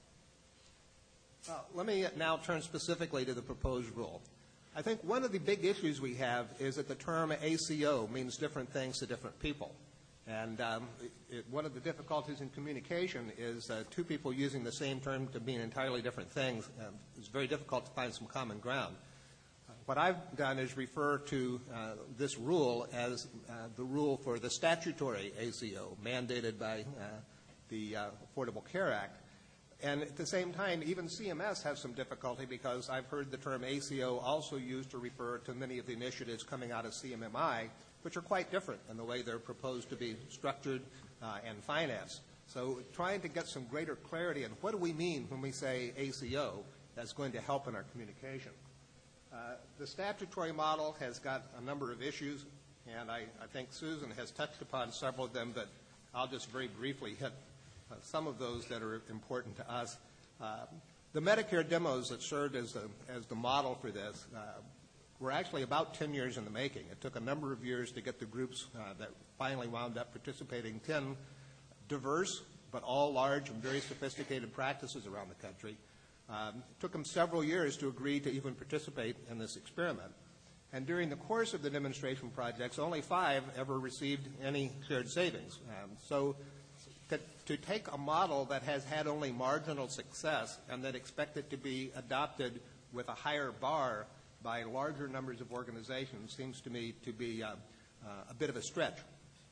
S5: Let me now turn specifically to the proposed rule. I think one of the big issues we have is that the term ACO means different things to different people. And one of the difficulties in communication is two people using the same term to mean entirely different things. It's very difficult to find some common ground. What I've done is refer to this rule as the rule for the statutory ACO mandated by the Affordable Care Act. And at the same time, even CMS has some difficulty because I've heard the term ACO also used to refer to many of the initiatives coming out of CMMI, which are quite different in the way they're proposed to be structured and financed. So trying to get some greater clarity on what do we mean when we say ACO that's going to help in our communication. The statutory model has got a number of issues, and I think Susan has touched upon several of them, but I'll just very briefly hit some of those that are important to us. The Medicare demos that served as the model for this were actually about 10 years in the making. It took a number of years to get the groups that finally wound up participating, 10 diverse but all large and very sophisticated practices around the country. It took them several years to agree to even participate in this experiment. And during the course of the demonstration projects, only 5 ever received any shared savings. So to take a model that has had only marginal success and then expect it to be adopted with a higher bar by larger numbers of organizations seems to me to be a bit of a stretch.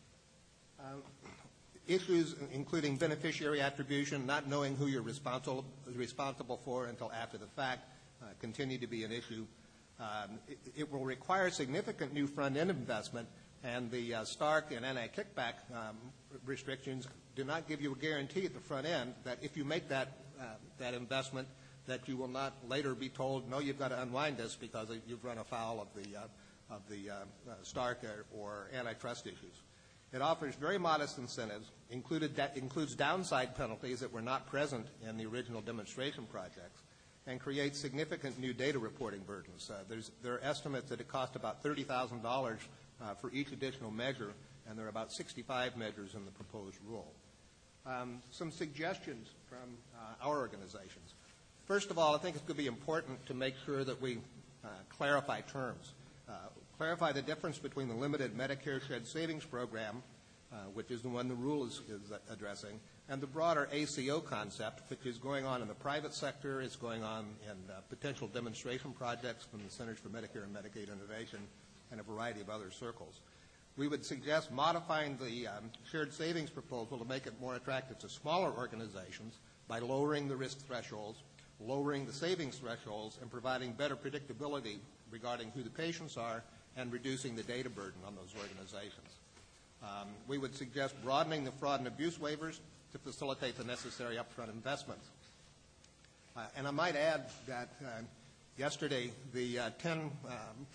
S5: Issues including beneficiary attribution, not knowing who you're responsible for until after the fact, continue to be an issue. It will require significant new front-end investment, and the Stark and anti-kickback restrictions do not give you a guarantee at the front end that if you make that investment, that you will not later be told, no, you've got to unwind this because you've run afoul of the Stark or antitrust issues. It offers very modest incentives, includes downside penalties that were not present in the original demonstration projects, and creates significant new data reporting burdens. There are estimates that it costs about $30,000 for each additional measure, and there are about 65 measures in the proposed rule. Some suggestions from our organizations. First of all, I think it's going to be important to make sure that we clarify terms. Clarify the difference between the limited Medicare Shared Savings Program, which is the one the rule is addressing, and the broader ACO concept, which is going on in the private sector, is going on in potential demonstration projects from the Centers for Medicare and Medicaid Innovation, and a variety of other circles. We would suggest modifying the shared savings proposal to make it more attractive to smaller organizations by lowering the risk thresholds, lowering the savings thresholds, and providing better predictability regarding who the patients are and reducing the data burden on those organizations. We would suggest broadening the fraud and abuse waivers to facilitate the necessary upfront investments. And I might add that yesterday the 10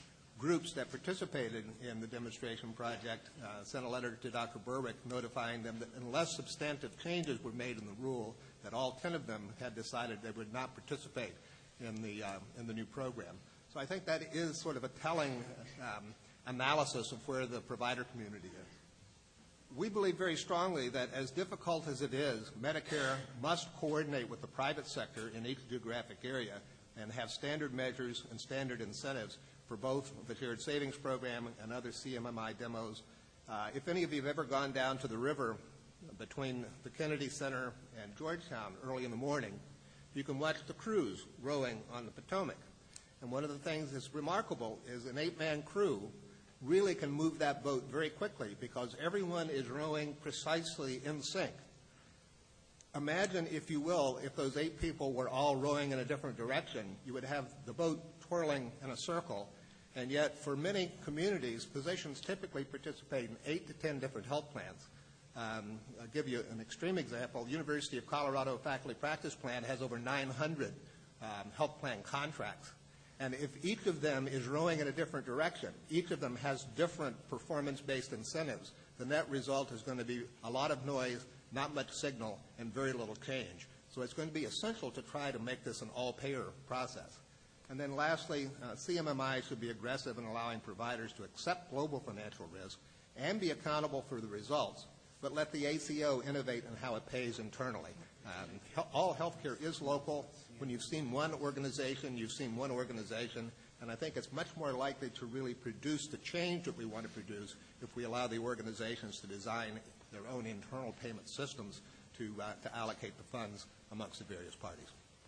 S5: groups that participated in the demonstration project sent a letter to Dr. Berwick notifying them that unless substantive changes were made in the rule, that all 10 of them had decided they would not participate in the new program. So I think that is sort of a telling analysis of where the provider community is. We believe very strongly that as difficult as it is, Medicare must coordinate with the private sector in each geographic area and have standard measures and standard incentives for both the shared savings program and other CMMI demos. If any of you have ever gone down to the river between the Kennedy Center and Georgetown early in the morning, you can watch the crews rowing on the Potomac. And one of the things that's remarkable is an 8-man crew really can move that boat very quickly because everyone is rowing precisely in sync. Imagine, if you will, if those 8 people were all rowing in a different direction, you would have the boat twirling in a circle. And yet, for many communities, physicians typically participate in 8 to 10 different health plans. I'll give you an extreme example. University of Colorado Faculty Practice Plan has over 900 health plan contracts. And if each of them is rowing in a different direction, each of them has different performance-based incentives, the net result is going to be a lot of noise, not much signal, and very little change. So it's going to be essential to try to make this an all-payer process. And then lastly, CMMI should be aggressive in allowing providers to accept global financial risk and be accountable for the results, but let the ACO innovate in how it pays internally. All healthcare is local. When you've seen one organization, you've seen one organization, and I think it's much more likely to really produce the change that we want to produce if we allow the organizations to design their own internal payment systems to allocate the funds amongst the various parties.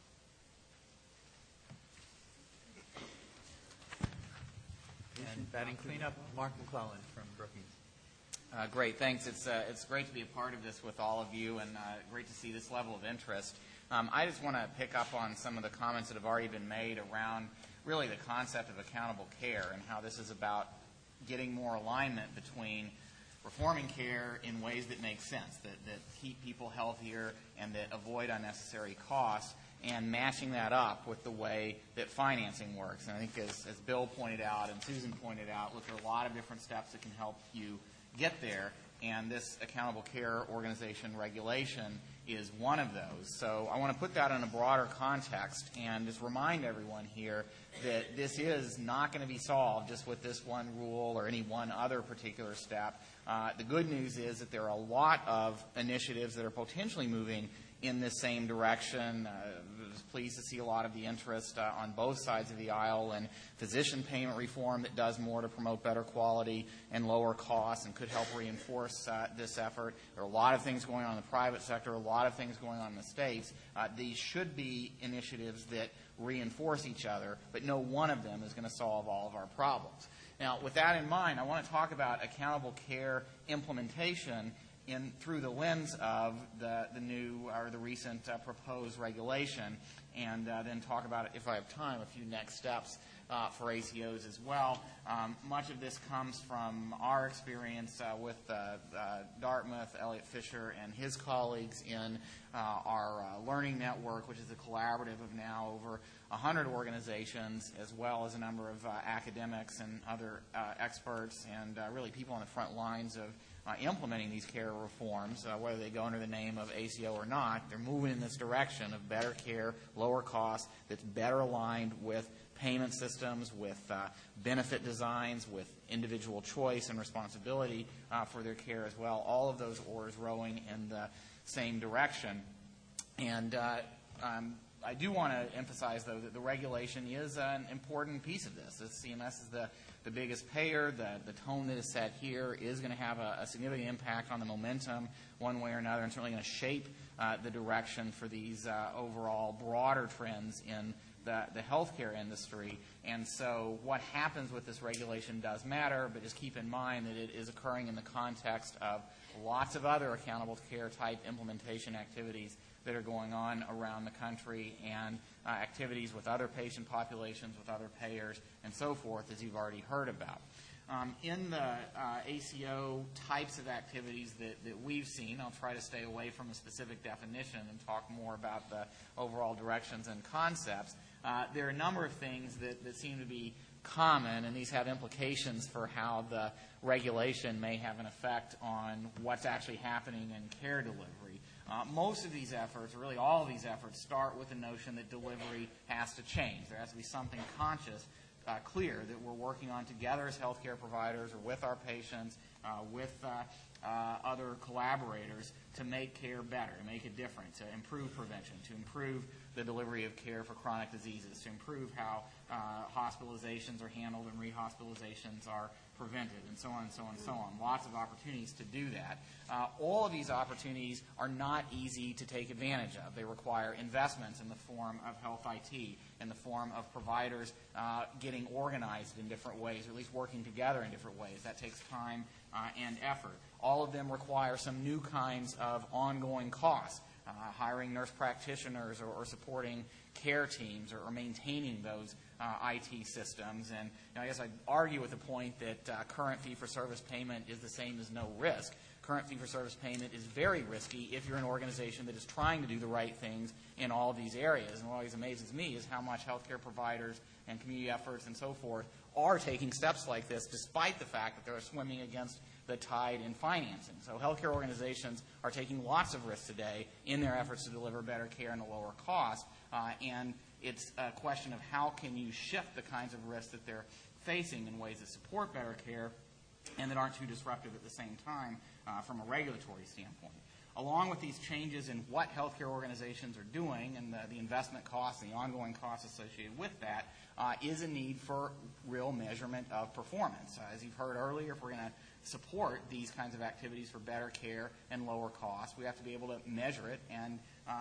S2: And batting cleanup, Mark McClellan from Brookings.
S6: Great, thanks. It's great to be a part of this with all of you, and great to see this level of interest. I just want to pick up on some of the comments that have already been made around really the concept of accountable care and how this is about getting more alignment between reforming care in ways that make sense, that keep people healthier and that avoid unnecessary costs, and matching that up with the way that financing works. And I think as Bill pointed out and Susan pointed out, look, there are a lot of different steps that can help you get there, and this accountable care organization regulation is one of those. So I want to put that in a broader context and just remind everyone here that this is not going to be solved just with this one rule or any one other particular step. The good news is that there are a lot of initiatives that are potentially moving in this same direction. I was pleased to see a lot of the interest on both sides of the aisle in physician payment reform that does more to promote better quality and lower costs and could help reinforce this effort. There are a lot of things going on in the private sector, a lot of things going on in the states. These should be initiatives that reinforce each other, but no one of them is going to solve all of our problems. Now, with that in mind, I want to talk about accountable care implementation through the lens of the new or the recent proposed regulation, and then talk about, if I have time, a few next steps for ACOs as well. Much of this comes from our experience with Dartmouth, Elliot Fisher, and his colleagues in our Learning Network, which is a collaborative of now over 100 organizations, as well as a number of academics and other experts, and really people on the front lines of implementing these care reforms, whether they go under the name of ACO or not. They're moving in this direction of better care, lower costs, that's better aligned with payment systems, with benefit designs, with individual choice and responsibility for their care as well. All of those oars rowing in the same direction. And I do want to emphasize, though, that the regulation is an important piece of this. CMS is the biggest payer. The tone that is set here is going to have a significant impact on the momentum one way or another, and certainly going to shape the direction for these overall broader trends in the healthcare industry. And so what happens with this regulation does matter, but just keep in mind that it is occurring in the context of lots of other accountable care type implementation activities that are going on around the country, and activities with other patient populations, with other payers, and so forth, as you've already heard about. In the ACO types of activities that we've seen, I'll try to stay away from a specific definition and talk more about the overall directions and concepts. there are a number of things that seem to be common, and these have implications for how the regulation may have an effect on what's actually happening in care delivery. Most of these efforts, or really all of these efforts, start with the notion that delivery has to change. There has to be something conscious, clear, that we're working on together as healthcare providers or with our patients, with other collaborators to make care better, to make it different, to improve prevention, to improve the delivery of care for chronic diseases, to improve how hospitalizations are handled and rehospitalizations are prevented, and so on and so on and so on. Lots of opportunities to do that. All of these opportunities are not easy to take advantage of. They require investments in the form of health IT, in the form of providers getting organized in different ways, or at least working together in different ways. That takes time and effort. All of them require some new kinds of ongoing costs, hiring nurse practitioners or supporting care teams or maintaining those IT systems. And I guess I'd argue with the point that current fee-for-service payment is the same as no risk. Current fee-for-service payment is very risky if you're an organization that is trying to do the right things in all of these areas. And what always amazes me is how much healthcare providers and community efforts and so forth are taking steps like this, despite the fact that they're swimming against the tide in financing. So healthcare organizations are taking lots of risks today in their efforts to deliver better care and a lower cost. And it's a question of how can you shift the kinds of risks that they're facing in ways that support better care and that aren't too disruptive at the same time from a regulatory standpoint. Along with these changes in what healthcare organizations are doing and the investment costs and the ongoing costs associated with that is a need for real measurement of performance. As you've heard earlier, if we're going to support these kinds of activities for better care and lower costs, we have to be able to measure it and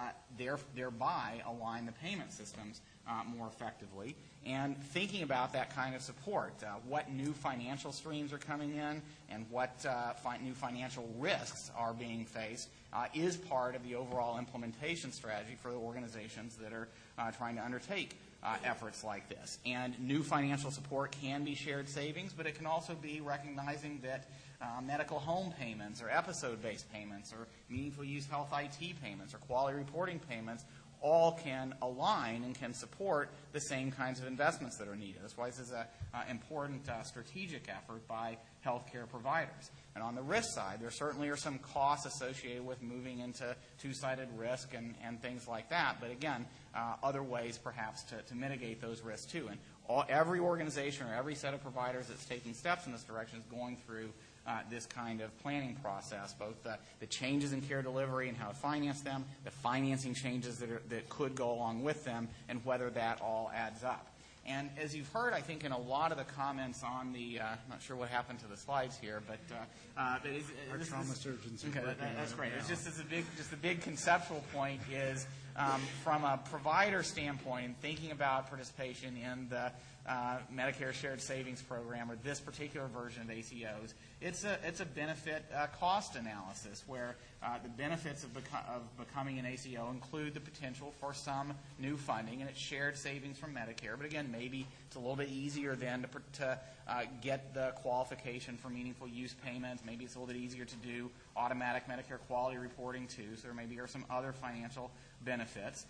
S6: thereby align the payment systems more effectively. And thinking about that kind of support, what new financial streams are coming in and what new financial risks are being faced is part of the overall implementation strategy for the organizations that are trying to undertake efforts like this. And new financial support can be shared savings, but it can also be recognizing that medical home payments or episode-based payments or meaningful use health IT payments or quality reporting payments all can align and can support the same kinds of investments that are needed. That's why this is an important strategic effort by healthcare providers. And on the risk side, there certainly are some costs associated with moving into two-sided risk and things like that. But again, other ways perhaps to mitigate those risks too. And every organization or every set of providers that's taking steps in this direction is going through this kind of planning process, both the changes in care delivery and how to finance them, the financing changes that could go along with them, and whether that all adds up. And as you've heard, I think in a lot of the comments on the, I'm not sure what happened to the slides here, but
S1: our trauma surgeons.
S6: Okay, that's great. It's just a big conceptual point is from a provider standpoint and thinking about participation in the Medicare Shared Savings Program or this particular version of ACOs, it's a benefit cost analysis where the benefits of becoming an ACO include the potential for some new funding, and it's shared savings from Medicare. But again, maybe it's a little bit easier then to get the qualification for meaningful use payments. Maybe it's a little bit easier to do automatic Medicare quality reporting too. So there maybe are some other financial benefits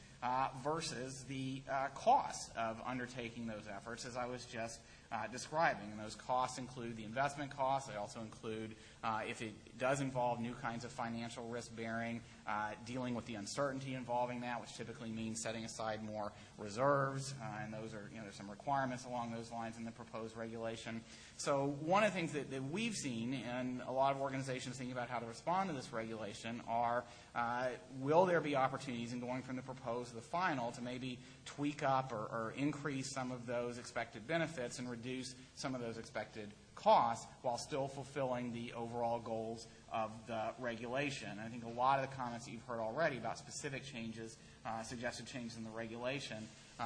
S6: versus the costs of undertaking those efforts, as I was just describing. And those costs include the investment costs. They also include, if it does involve new kinds of financial risk bearing, dealing with the uncertainty involving that, which typically means setting aside more reserves. And those are, there's some requirements along those lines in the proposed regulation. So one of the things that we've seen in a lot of organizations thinking about how to respond to this regulation are, will there be opportunities in going from the proposed to the final to maybe tweak up or increase some of those expected benefits and reduce some of those expected costs while still fulfilling the overall goals of the regulation. I think a lot of the comments that you've heard already about specific changes, suggested changes in the regulation,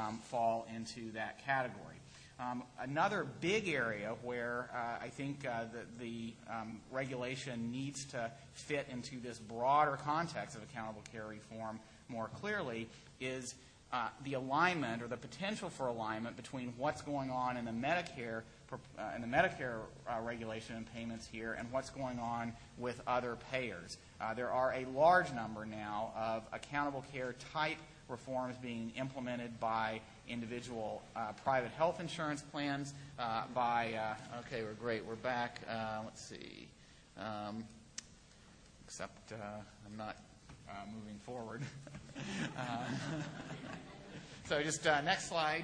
S6: fall into that category. Another big area where I think the regulation needs to fit into this broader context of accountable care reform more clearly is the alignment or the potential for alignment between what's going on in the Medicare regulation and payments here and what's going on with other payers. There are a large number now of accountable care type reforms being implemented by individual private health insurance plans okay, we're great. We're back. Let's see. Except I'm not moving forward. So just next slide.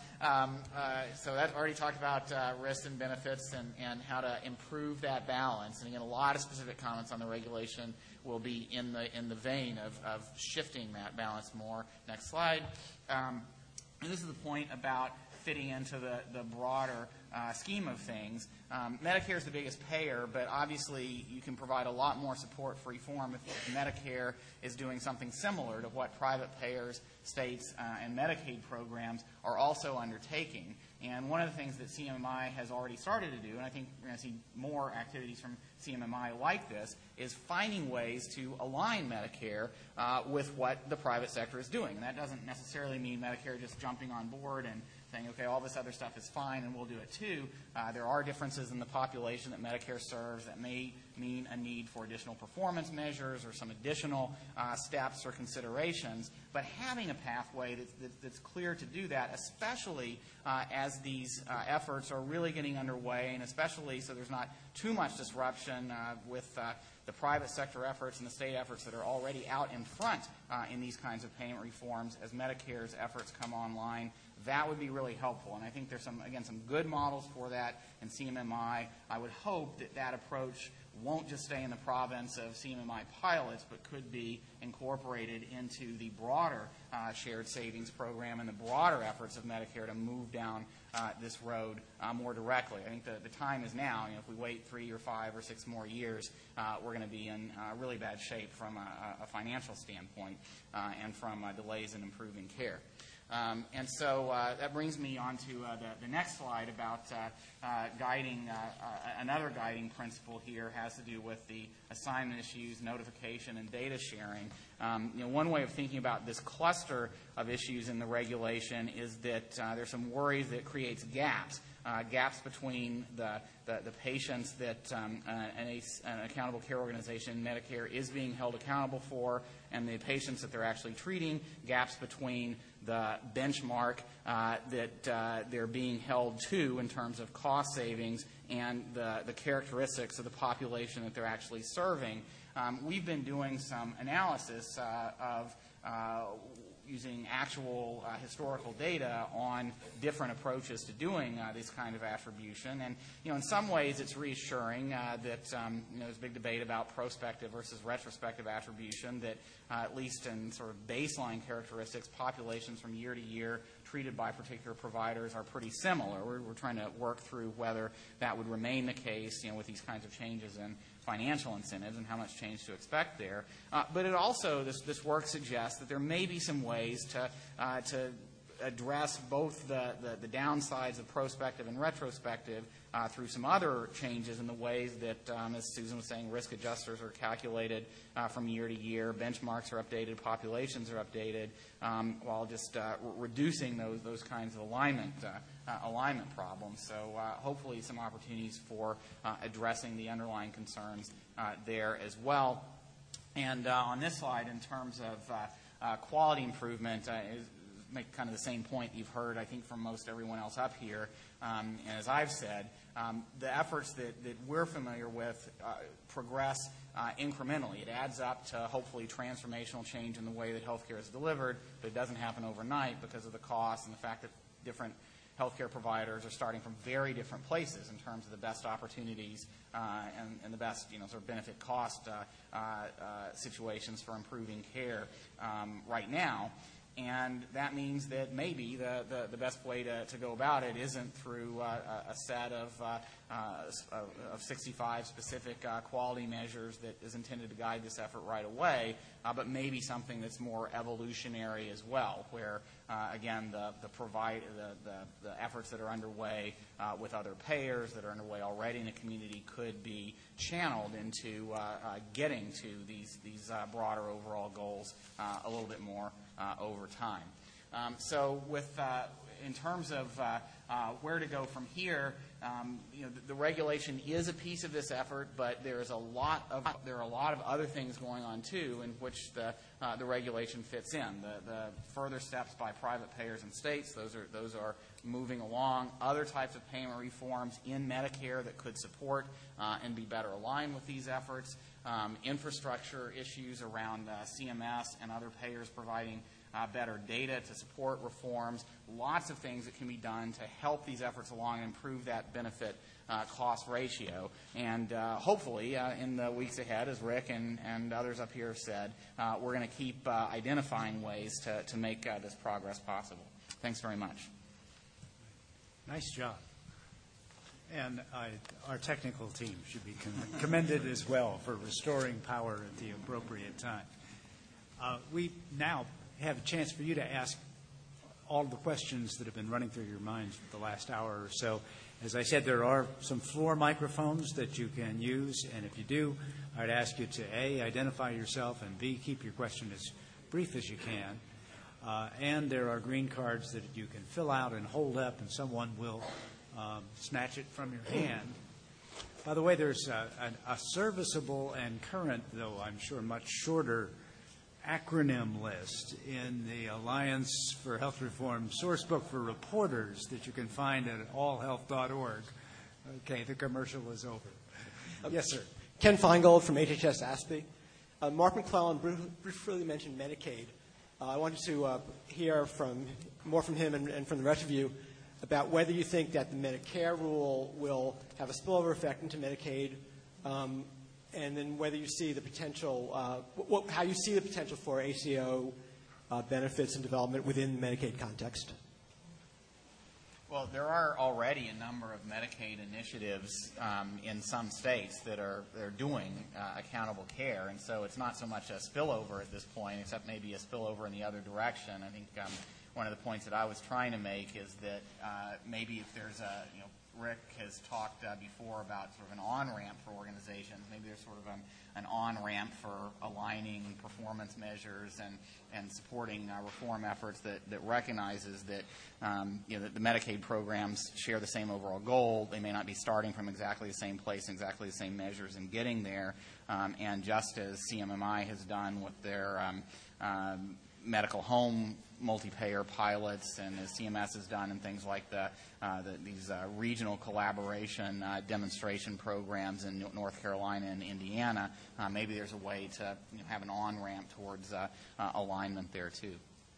S6: So that already talked about risks and benefits and how to improve that balance. And again, a lot of specific comments on the regulation will be in the vein of shifting that balance more. Next slide. And this is the point about fitting into the broader scheme of things. Medicare is the biggest payer, but obviously you can provide a lot more support for reform if Medicare is doing something similar to what private payers, states, and Medicaid programs are also undertaking. And one of the things that CMMI has already started to do, and I think we're going to see more activities from CMMI like this, is finding ways to align Medicare with what the private sector is doing. And that doesn't necessarily mean Medicare just jumping on board and saying, okay, all this other stuff is fine and we'll do it too. There are differences in the population that Medicare serves that may mean a need for additional performance measures or some additional steps or considerations. But having a pathway that's clear to do that, especially as these efforts are really getting underway, and especially so there's not too much disruption with the private sector efforts and the state efforts that are already out in front in these kinds of payment reforms as Medicare's efforts come online. That would be really helpful. And I think there's some good models for that in CMMI. I would hope that approach won't just stay in the province of CMMI pilots, but could be incorporated into the broader shared savings program and the broader efforts of Medicare to move down this road more directly. I think the time is now. If we wait 3 or 5 or 6 more years, we're going to be in really bad shape from a financial standpoint and from delays in improving care. And so that brings me on to the next slide about guiding. Another guiding principle here has to do with the assignment issues, notification, and data sharing. One way of thinking about this cluster of issues in the regulation is that there's some worries that it creates gaps. Gaps between the patients that an accountable care organization, Medicare, is being held accountable for and the patients that they're actually treating, gaps between the benchmark that they're being held to in terms of cost savings and the characteristics of the population that they're actually serving. We've been doing some analysis of using actual historical data on different approaches to doing this kind of attribution. And, in some ways it's reassuring that, there's a big debate about prospective versus retrospective attribution, that at least in sort of baseline characteristics, populations from year to year treated by particular providers are pretty similar. We're trying to work through whether that would remain the case, with these kinds of changes in financial incentives and how much change to expect there. But it also, this work suggests that there may be some ways to address both the downsides of prospective and retrospective through some other changes in the ways that, as Susan was saying, risk adjusters are calculated from year to year, benchmarks are updated, populations are updated, while just reducing those kinds of alignment problems. So hopefully some opportunities for addressing the underlying concerns there as well. And on this slide, in terms of quality improvement, make kind of the same point you've heard, I think, from most everyone else up here. And as I've said, the efforts that we're familiar with progress incrementally. It adds up to hopefully transformational change in the way that healthcare is delivered, but it doesn't happen overnight because of the cost and the fact that different healthcare providers are starting from very different places in terms of the best opportunities and the best, sort of benefit cost situations for improving care right now. And that means that maybe the best way to go about it isn't through a set of 65 specific quality measures that is intended to guide this effort right away, but maybe something that's more evolutionary as well, where, again, the efforts that are underway with other payers that are underway already in the community could be channeled into getting to these broader overall goals a little bit more over time. So with in terms of where to go from here, the regulation is a piece of this effort, but there are a lot of other things going on too, in which the regulation fits in. The further steps by private payers and states, those are moving along. Other types of payment reforms in Medicare that could support and be better aligned with these efforts. Infrastructure issues around CMS and other payers providing better data to support reforms. Lots of things that can be done to help these efforts along and improve that benefit cost ratio. And hopefully, in the weeks ahead, as Rick and others up here have said, we're going to keep identifying ways to make this progress possible. Thanks very much.
S1: Nice job. And our technical team should be commended as well for restoring power at the appropriate time. We now have a chance for you to ask all the questions that have been running through your minds for the last hour or so. As I said, there are some floor microphones that you can use, and if you do, I'd ask you to A, identify yourself, and B, keep your question as brief as you can. And there are green cards that you can fill out and hold up, and someone will snatch it from your hand. By the way, there's a serviceable and current, though I'm sure much shorter, acronym list in the Alliance for Health Reform sourcebook for reporters that you can find at allhealth.org. Okay, the commercial is over. Yes, sir.
S7: Ken Feingold from HHS ASPE. Mark McClellan briefly mentioned Medicaid. I wanted to hear more from him and from the rest of you about whether you think that the Medicare rule will have a spillover effect into Medicaid, and then whether you see the potential, how you see the potential for ACO benefits and development within the Medicaid context.
S6: Well, there are already a number of Medicaid initiatives in some states that are doing accountable care, and so it's not so much a spillover at this point, except maybe a spillover in the other direction. I think one of the points that I was trying to make is that maybe if there's Rick has talked before about sort of an on-ramp for organizations. Maybe there's sort of an on-ramp for aligning performance measures and supporting reform efforts that recognizes that that the Medicaid programs share the same overall goal. They may not be starting from exactly the same place, exactly the same measures and getting there. And just as CMMI has done with their medical home multi-payer pilots, and as CMS has done in things like these regional collaboration demonstration programs in North Carolina and Indiana, maybe there's a way to have an on-ramp towards alignment there too.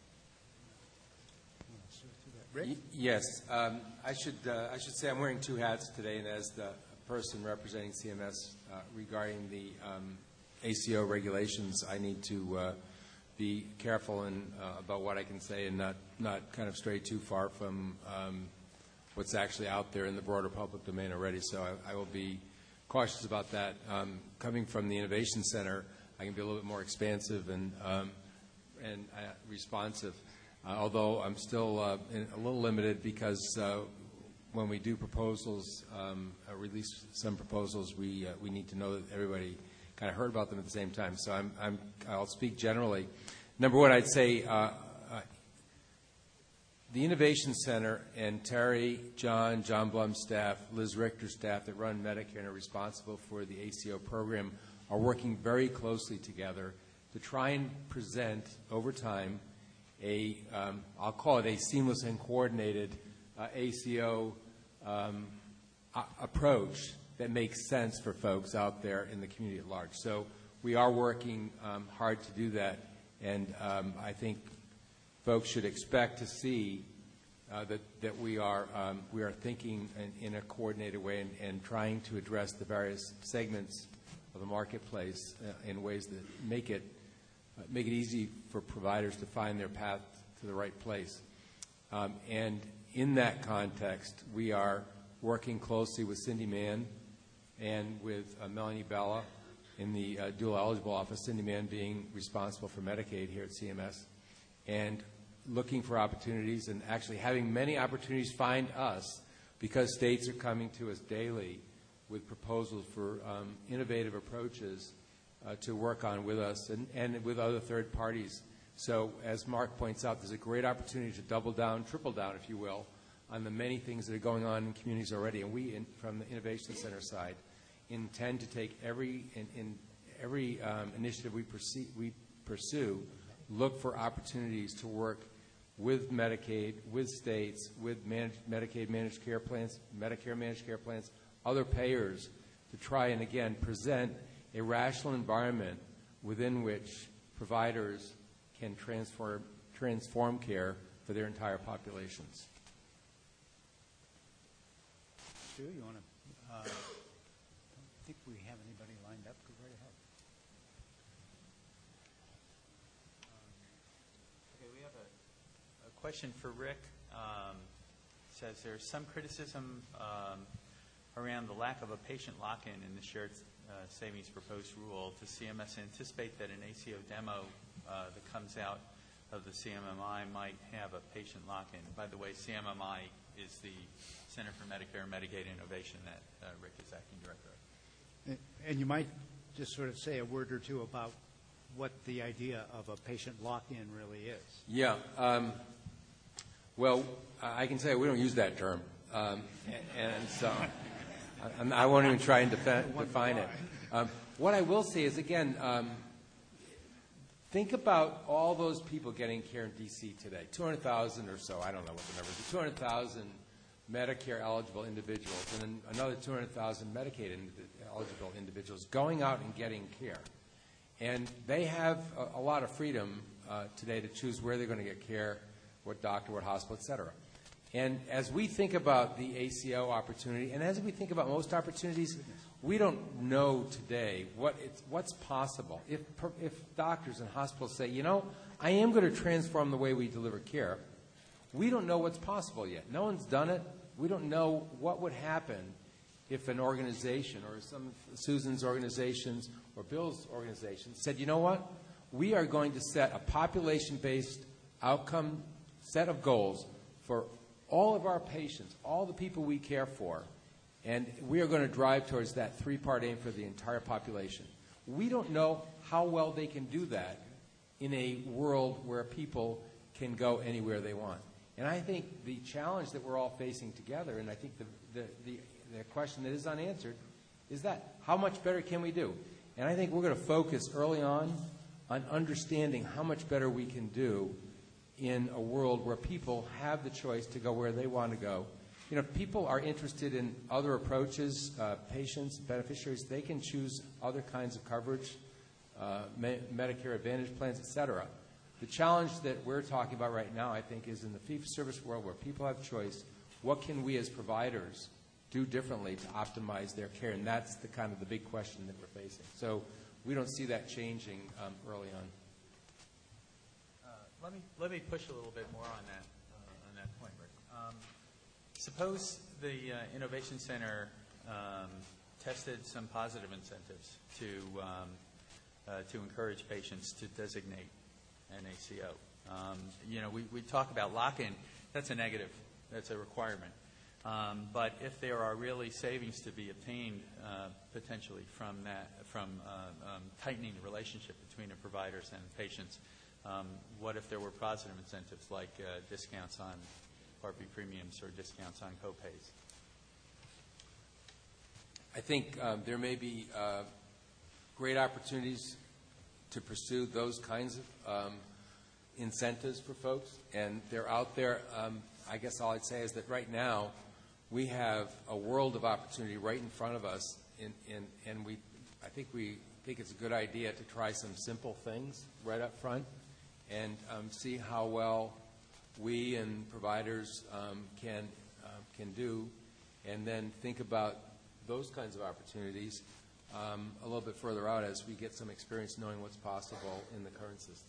S1: Rick?
S3: Yes, I should say I'm wearing two hats today, and as the person representing CMS regarding the ACO regulations, I need to be careful about what I can say and not kind of stray too far from what's actually out there in the broader public domain already. So I will be cautious about that. Coming from the Innovation Center, I can be a little bit more expansive and responsive, although I'm still a little limited because when we do proposals, release some proposals, we need to know that everybody kind of heard about them at the same time. So I'll speak generally. Number one, I'd say the Innovation Center and Terry, John Blum's staff, Liz Richter's staff that run Medicare and are responsible for the ACO program are working very closely together to try and present over time I'll call it a seamless and coordinated ACO approach that makes sense for folks out there in the community at large. So we are working hard to do that, and I think folks should expect to see that we are thinking in a coordinated way and trying to address the various segments of the marketplace in ways that make it easy for providers to find their path to the right place. And in that context, we are working closely with Cindy Mann and with Melanie Bella in the dual eligible office, Cindy Mann being responsible for Medicaid here at CMS, and looking for opportunities and actually having many opportunities find us because states are coming to us daily with proposals for innovative approaches to work on with us and with other third parties So as Mark points out, there's a great opportunity to double down, triple down, if you will, on the many things that are going on in communities already. And we, from the Innovation Center side, intend to take every initiative we pursue, look for opportunities to work with Medicaid, with states, with Medicaid managed care plans, Medicare managed care plans, other payers, to try and, again, present a rational environment within which providers can transform care for their entire populations.
S1: Stu, you want to? I don't think we have anybody lined up. Go right ahead.
S2: Okay, we have a question for Rick. Says there's some criticism around the lack of a patient lock-in in the shared savings proposed rule. Does CMS anticipate that an ACO demo that comes out of the CMMI might have a patient lock-in? By the way, CMMI is the Center for Medicare and Medicaid Innovation that Rick is acting director of.
S1: And you might just sort of say a word or two about what the idea of a patient lock-in really is.
S3: Yeah. Well, I can say we don't use that term. And so I won't even try and define it. What I will say is, again, think about all those people getting care in D.C. today, 200,000 or so, I don't know what the number is, 200,000 Medicare-eligible individuals and then another 200,000 Medicaid-eligible individuals going out and getting care. And they have a lot of freedom today to choose where they're going to get care, what doctor, what hospital, et cetera. And as we think about the ACO opportunity, and as we think about most opportunities, we don't know today what's possible. If doctors and hospitals say, you know, I am going to transform the way we deliver care, we don't know what's possible yet. No one's done it. We don't know what would happen if an organization or some of Susan's organizations or Bill's organization said, you know what, we are going to set a population-based outcome set of goals for all of our patients, all the people we care for, and we are going to drive towards that three-part aim for the entire population. We don't know how well they can do that in a world where people can go anywhere they want. And I think the challenge that we're all facing together, and I think the question that is unanswered, is that how much better can we do? And I think we're going to focus early on understanding how much better we can do in a world where people have the choice to go where they want to go. You know, if people are interested in other approaches, patients, beneficiaries, they can choose other kinds of coverage, Medicare Advantage plans, et cetera. The challenge that we're talking about right now, I think, is in the fee-for-service world where people have choice, what can we as providers do differently to optimize their care? And that's the kind of the big question that we're facing. So we don't see that changing early on.
S2: Let me push a little bit more on that point, Rick. Suppose the Innovation Center tested some positive incentives to encourage patients to designate an ACO. You know, we talk about lock-in. That's a negative. That's a requirement. But if there are really savings to be obtained potentially from tightening the relationship between the providers and patients, what if there were positive incentives like discounts on Part B premiums or discounts on copays?
S3: I think there may be great opportunities to pursue those kinds of incentives for folks, and they're out there. I guess all I'd say is that right now we have a world of opportunity right in front of us, and I think it's a good idea to try some simple things right up front and see how well we and providers can do, and then think about those kinds of opportunities a little bit further out as we get some experience knowing what's possible in the current system.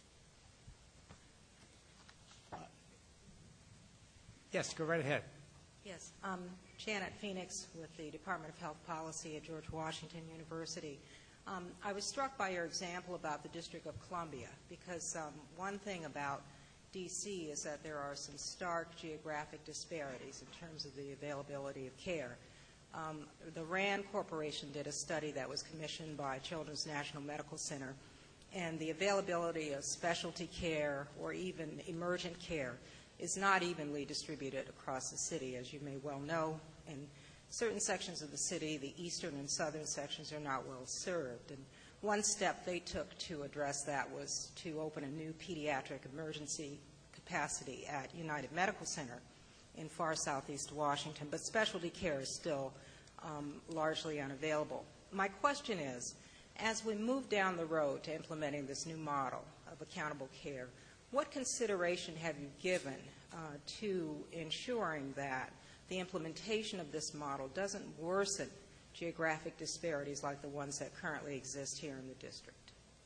S1: Yes, go right ahead.
S8: Yes, Janet Phoenix with the Department of Health Policy at George Washington University. I was struck by your example about the District of Columbia because one thing about D.C. is that there are some stark geographic disparities in terms of the availability of care. The RAND Corporation did a study that was commissioned by Children's National Medical Center, and the availability of specialty care or even emergent care is not evenly distributed across the city, as you may well know. In certain sections of the city, the eastern and southern sections are not well served. And one step they took to address that was to open a new pediatric emergency capacity at United Medical Center in far southeast Washington, but specialty care is still largely unavailable. My question is, as we move down the road to implementing this new model of accountable care, what consideration have you given to ensuring that the implementation of this model doesn't worsen geographic disparities like the ones that currently exist here in the district?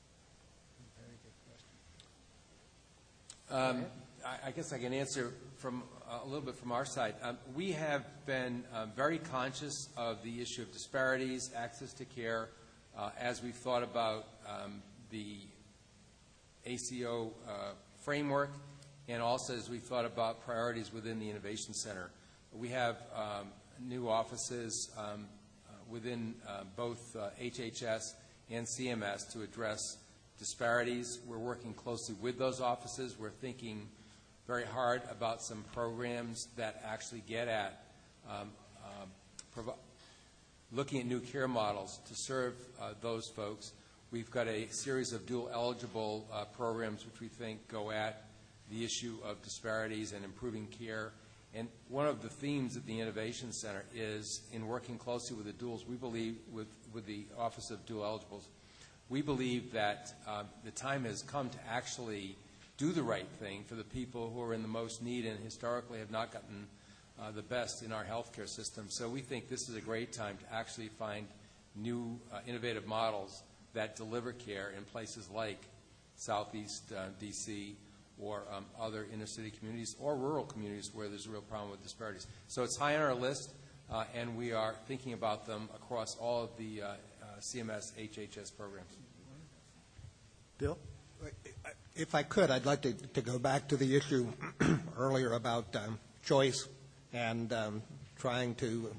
S3: I guess I can answer from a little bit from our side. We have been very conscious of the issue of disparities, access to care, as we've thought about the ACO framework, and also as we thought about priorities within the Innovation Center. We have new offices within both HHS and CMS to address disparities. We're working closely with those offices. We're thinking very hard about some programs that actually get at looking at new care models to serve those folks. We've got a series of dual eligible programs which we think go at the issue of disparities and improving care. And one of the themes at the Innovation Center is, in working closely with the duals, we believe, with the Office of Dual Eligibles, we believe that the time has come to actually do the right thing for the people who are in the most need and historically have not gotten the best in our healthcare system. So we think this is a great time to actually find new innovative models that deliver care in places like Southeast D.C. or other inner city communities or rural communities where there's a real problem with disparities. So it's high on our list, and we are thinking about them across all of the CMS HHS programs.
S1: Bill?
S5: If I could, I'd like to go back to the issue earlier about choice and trying to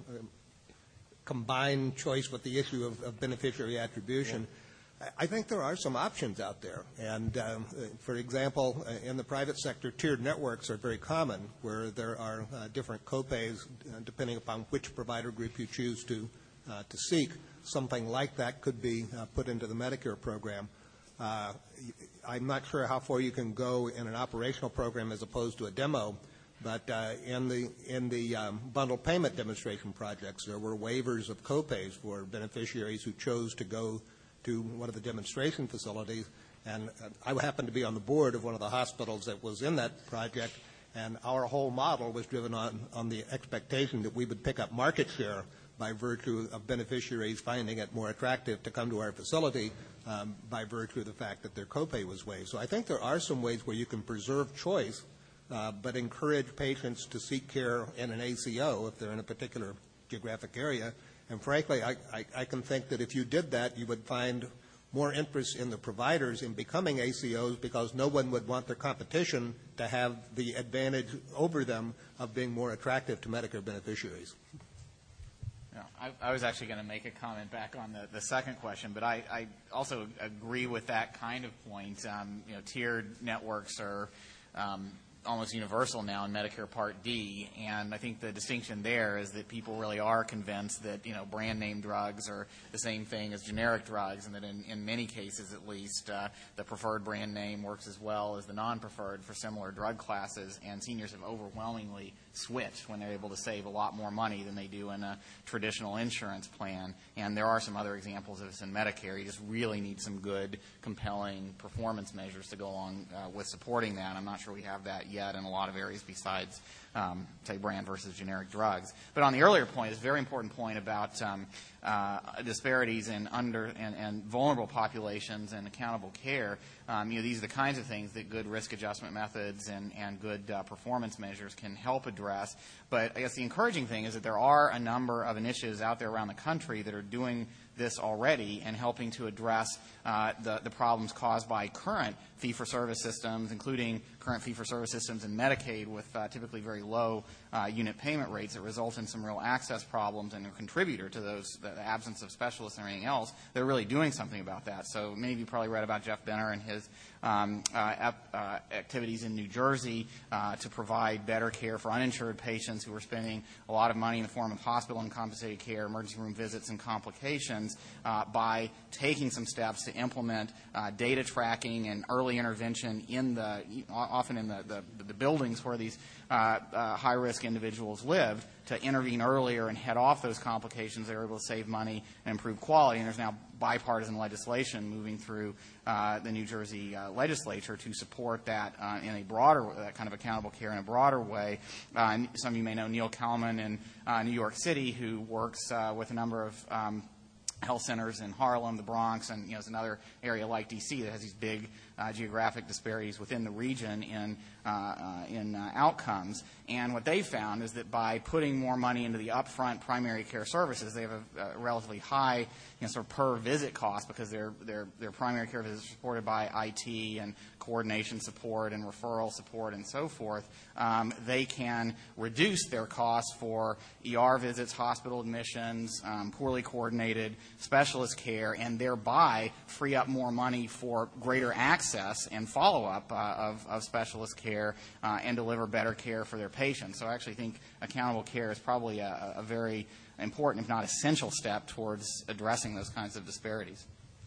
S5: combine choice with the issue of beneficiary attribution. Yeah. I think there are some options out there. And, for example, in the private sector, tiered networks are very common, where there are different copays depending upon which provider group you choose to seek. Something like that could be put into the Medicare program. I'm not sure how far you can go in an operational program as opposed to a demo, but in the bundle payment demonstration projects, there were waivers of copays for beneficiaries who chose to go to one of the demonstration facilities. And I happened to be on the board of one of the hospitals that was in that project, and our whole model was driven on the expectation that we would pick up market share by virtue of beneficiaries finding it more attractive to come to our facility by virtue of the fact that their copay was waived. So I think there are some ways where you can preserve choice but encourage patients to seek care in an ACO if they're in a particular geographic area. And frankly, I can think that if you did that, you would find more interest in the providers in becoming ACOs because no one would want their competition to have the advantage over them of being more attractive to Medicare beneficiaries.
S6: I was actually going to make a comment back on the second question, but I also agree with that kind of point. Tiered networks are almost universal now in Medicare Part D, and I think the distinction there is that people really are convinced that brand name drugs are the same thing as generic drugs, and that in many cases at least the preferred brand name works as well as the non-preferred for similar drug classes, and seniors have overwhelmingly switched when they're able to save a lot more money than they do in a traditional insurance plan. And there are some other examples of this in Medicare. You just really need some good, compelling performance measures to go along with supporting that. I'm not sure we have that yet in a lot of areas besides, say, brand versus generic drugs. But on the earlier point, it's a very important point about disparities in and vulnerable populations and accountable care. These are the kinds of things that good risk adjustment methods and good performance measures can help address. But I guess the encouraging thing is that there are a number of initiatives out there around the country that are doing this already and helping to address the problems caused by current fee-for-service systems, including current fee-for-service systems in Medicaid with typically very low unit payment rates that result in some real access problems and are a contributor to the absence of specialists and everything else. They're really doing something about that. So many of you probably read about Jeff Benner and his activities in New Jersey to provide better care for uninsured patients who are spending a lot of money in the form of hospital uncompensated care, emergency room visits, and complications by taking some steps to implement data tracking and early intervention often in the buildings where these high-risk individuals lived, to intervene earlier and head off those complications. They were able to save money and improve quality. And there's now bipartisan legislation moving through the New Jersey legislature to support that in a broader, that kind of accountable care in a broader way. And some of you may know Neil Kalman in New York City, who works with a number of health centers in Harlem, the Bronx, and it's another area like D.C. that has these big geographic disparities within the region in outcomes. And what they found is that by putting more money into the upfront primary care services, they have a relatively high sort of per visit cost because their primary care visits are supported by IT and coordination support and referral support and so forth. They can reduce their costs for ER visits, hospital admissions, poorly coordinated specialist care, and thereby free up more money for greater access and follow-up of specialist care and deliver better care for their patients. So I actually think accountable care is probably a very important, if not essential, step towards addressing those kinds of disparities.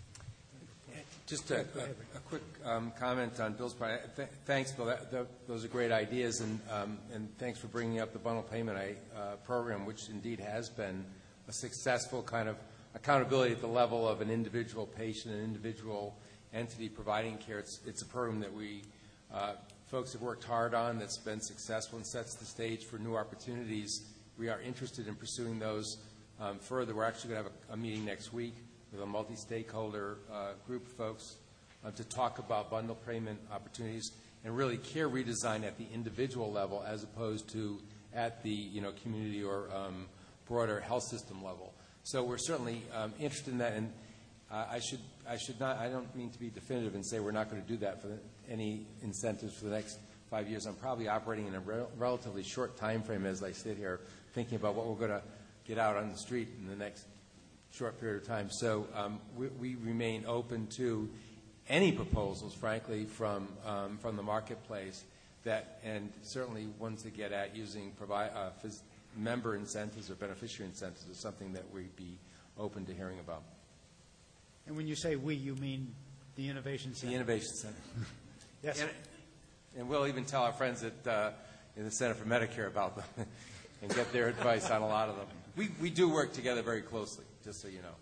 S3: Just a quick comment on Bill's part. Thanks, Bill. Those are great ideas, and thanks for bringing up the bundle payment program, which indeed has been a successful kind of accountability at the level of an individual patient, an individual entity providing care. It's a program that we folks have worked hard on, that's been successful and sets the stage for new opportunities. We are interested in pursuing those further. We're actually going to have a meeting next week with a multi-stakeholder group of folks to talk about bundle payment opportunities and really care redesign at the individual level as opposed to at the community or broader health system level. So we're certainly interested in that, and I should not. I don't mean to be definitive and say we're not going to do that for any incentives for the next 5 years. I'm probably operating in a relatively short time frame as I sit here, thinking about what we're going to get out on the street in the next short period of time. So we remain open to any proposals, frankly, from the marketplace and certainly ones that get at using member incentives or beneficiary incentives is something that we'd be open to hearing about.
S1: And when you say we, you mean the Innovation Center?
S3: The Innovation Center.
S1: Yes.
S3: And we'll even tell our friends in the Center for Medicare about them and get their advice on a lot of them. We do work together very closely, just so you know.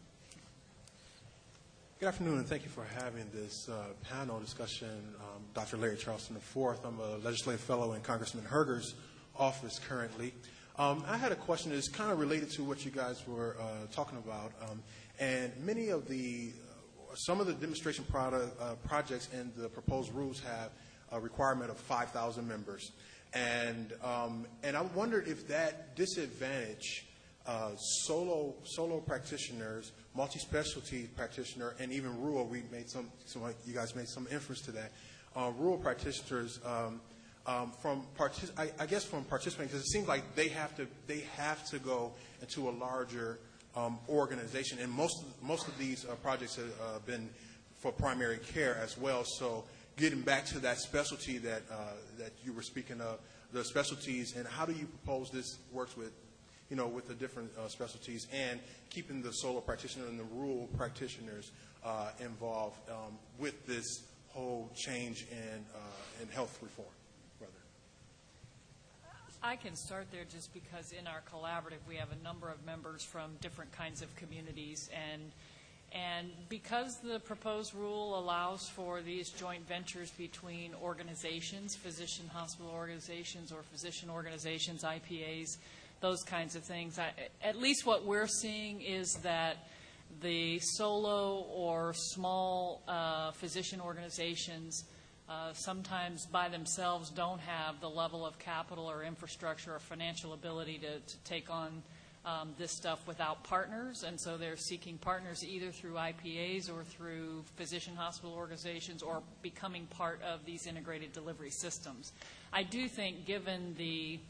S9: Good afternoon, and thank you for having this panel discussion. Dr. Larry Charleston IV. I'm a legislative fellow in Congressman Herger's office currently. I had a question that's kind of related to what you guys were talking about. And some of the demonstration projects in the proposed rules have a requirement of 5,000 members. And I wondered if that disadvantage solo practitioners, multi-specialty practitioner, and even rural, you guys made some inference to that, rural practitioners from participating, because it seems like they have to go into a larger organization, and most of these projects have been for primary care as well. So getting back to that specialty that you were speaking of, the specialties, and how do you propose this works with the different specialties and keeping the solo practitioner and the rural practitioners involved with this whole change in health reform?
S4: I can start there just because in our collaborative we have a number of members from different kinds of communities, and because the proposed rule allows for these joint ventures between organizations, physician hospital organizations or physician organizations, IPAs, those kinds of things, at least what we're seeing is that the solo or small physician organizations sometimes by themselves don't have the level of capital or infrastructure or financial ability to take on this stuff without partners, and so they're seeking partners either through IPAs or through physician hospital organizations or becoming part of these integrated delivery systems. I do think, given the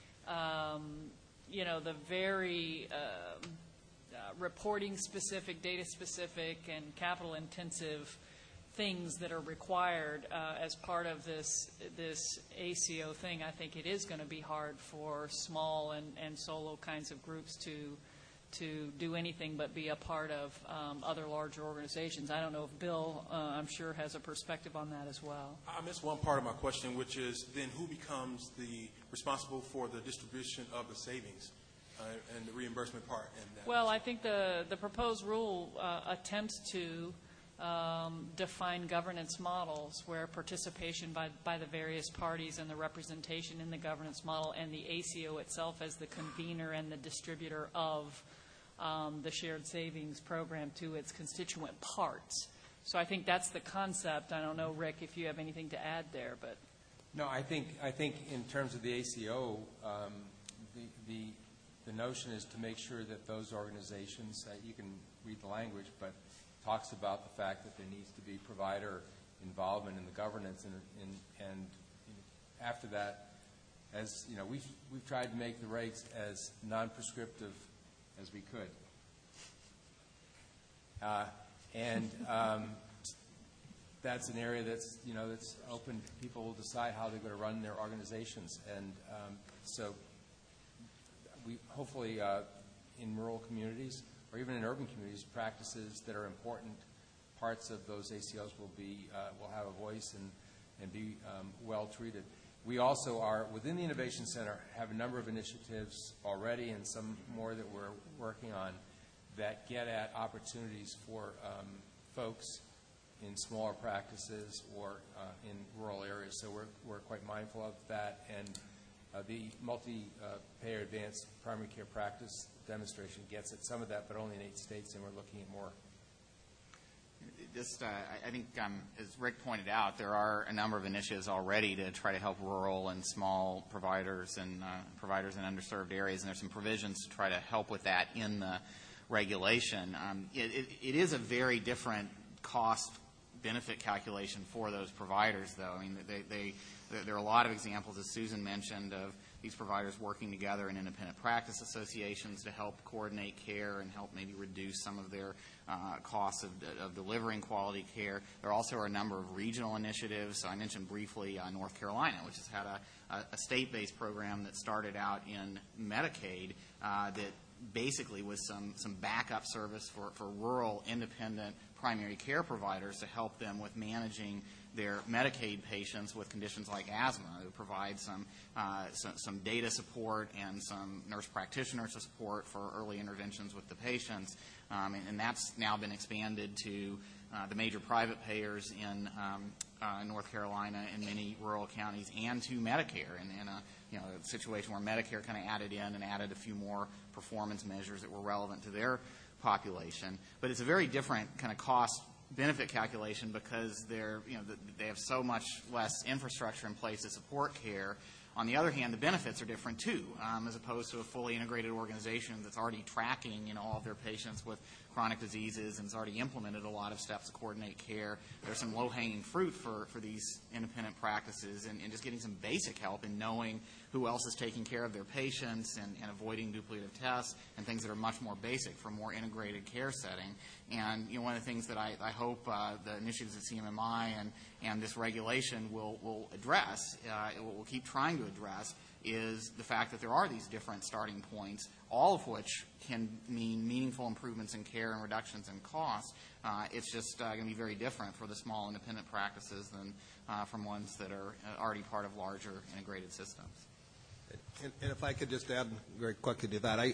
S4: the very reporting specific, data specific, and capital intensive things that are required as part of this ACO thing, I think it is going to be hard for small and solo kinds of groups to do anything but be a part of other larger organizations. I don't know if Bill, I'm sure, has a perspective on that as well.
S9: I missed one part of my question, which is then who becomes responsible for the distribution of the savings and the reimbursement part?
S4: Well, I think the proposed rule attempts to define governance models where participation by the various parties and the representation in the governance model and the ACO itself as the convener and the distributor of the shared savings program to its constituent parts. So I think that's the concept. I don't know, Rick, if you have anything to add there, but
S3: no, I think in terms of the ACO, the notion is to make sure that those organizations, you can read the language, but talks about the fact that there needs to be provider involvement in the governance, and after that, as you know, we've tried to make the regs as non-prescriptive as we could, and that's an area that's open. People will decide how they're going to run their organizations, and so we hopefully in rural communities or even in urban communities, practices that are important parts of those ACOs will have a voice and be well treated. We also are, within the Innovation Center, have a number of initiatives already and some more that we're working on that get at opportunities for folks in smaller practices or in rural areas. So we're quite mindful of that. And the multi-payer advanced primary care practice demonstration gets at some of that, but only in 8 states, and we're looking at more.
S6: I think, as Rick pointed out, there are a number of initiatives already to try to help rural and small providers and underserved areas, and there's some provisions to try to help with that in the regulation. It is a very different cost-benefit calculation for those providers, though. I mean, there are a lot of examples, as Susan mentioned, of these providers working together in independent practice associations to help coordinate care and help maybe reduce some of their costs of delivering quality care. There also are a number of regional initiatives. So I mentioned briefly North Carolina, which has had a state-based program that started out in Medicaid that basically was some backup service for rural independent primary care providers to help them with managing their Medicaid patients with conditions like asthma. It provides some data support and some nurse practitioner support for early interventions with the patients, and that's now been expanded to the major private payers in North Carolina and many rural counties, and to Medicare, and in a situation where Medicare kind of added a few more performance measures that were relevant to their population. But it's a very different kind of cost-benefit calculation because they have so much less infrastructure in place to support care. On the other hand, the benefits are different too, as opposed to a fully integrated organization that's already tracking all of their patients with chronic diseases and has already implemented a lot of steps to coordinate care. There's some low-hanging fruit for these independent practices and just getting some basic help in knowing who else is taking care of their patients and avoiding duplicative tests and things that are much more basic for a more integrated care setting. And one of the things that I hope the initiatives at CMMI and this regulation will address, will keep trying to address, is the fact that there are these different starting points, all of which can mean meaningful improvements in care and reductions in costs. It's just going to be very different for the small independent practices than from ones that are already part of larger integrated systems.
S5: And if I could just add very quickly to that,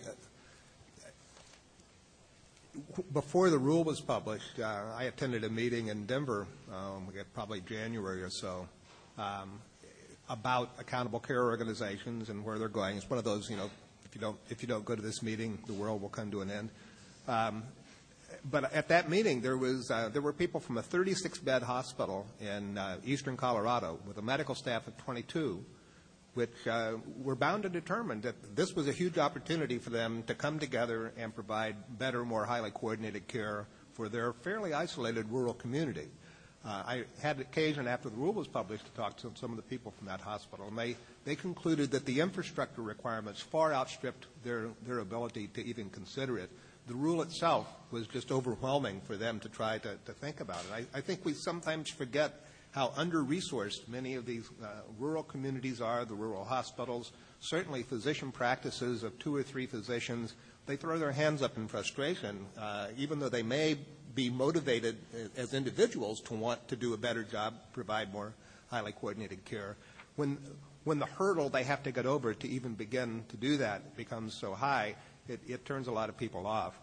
S5: before the rule was published, I attended a meeting in Denver, probably January or so, about accountable care organizations and where they're going. It's one of those, if you don't go to this meeting, the world will come to an end. But at that meeting, there were people from a 36-bed hospital in eastern Colorado with a medical staff of 22, which were bound to determine that this was a huge opportunity for them to come together and provide better, more highly coordinated care for their fairly isolated rural community. I had occasion after the rule was published to talk to some of the people from that hospital, and they concluded that the infrastructure requirements far outstripped their ability to even consider it. The rule itself was just overwhelming for them to try to think about it. I think we sometimes forget how under-resourced many of these rural communities are, the rural hospitals. Certainly physician practices of 2 or 3 physicians, they throw their hands up in frustration, even though they may be motivated as individuals to want to do a better job, provide more highly coordinated care. When the hurdle they have to get over to even begin to do that becomes so high, it turns a lot of people off.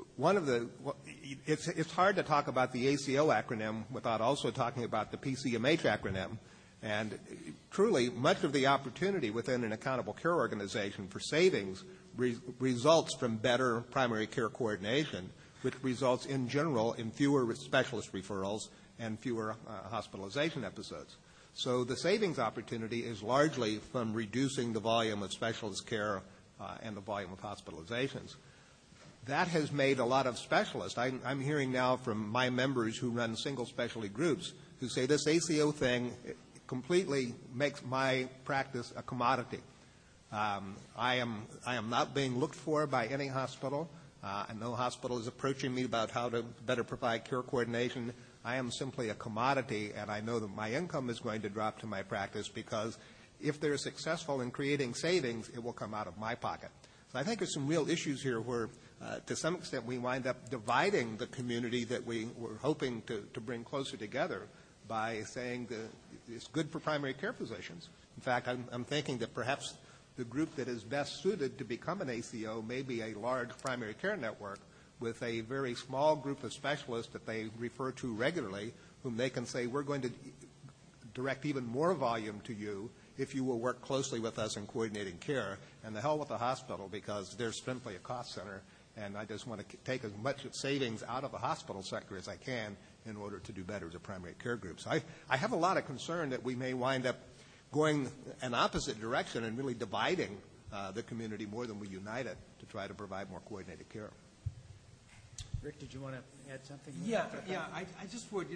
S5: It's hard to talk about the ACO acronym without also talking about the PCMH acronym. And truly, much of the opportunity within an accountable care organization for savings results from better primary care coordination, which results in general in fewer specialist referrals and fewer hospitalization episodes. So the savings opportunity is largely from reducing the volume of specialist care and the volume of hospitalizations. That has made a lot of specialists. I'm hearing now from my members who run single specialty groups who say this ACO thing completely makes my practice a commodity. I am not being looked for by any hospital. And no hospital is approaching me about how to better provide care coordination. I am simply a commodity, and I know that my income is going to drop to my practice because if they're successful in creating savings, it will come out of my pocket. So I think there's some real issues here where, to some extent, we wind up dividing the community that we were hoping to bring closer together by saying that it's good for primary care physicians. In fact, I'm thinking that perhaps the group that is best suited to become an ACO may be a large primary care network with a very small group of specialists that they refer to regularly, whom they can say, we're going to direct even more volume to you if you will work closely with us in coordinating care. And the hell with the hospital, because they're simply a cost center, and I just want to take as much savings out of the hospital sector as I can in order to do better as a primary care group. So I have a lot of concern that we may wind up going an opposite direction and really dividing the community more than we unite it to try to provide more coordinated care.
S1: Rick, did you want to add something?
S3: Yeah, I just would.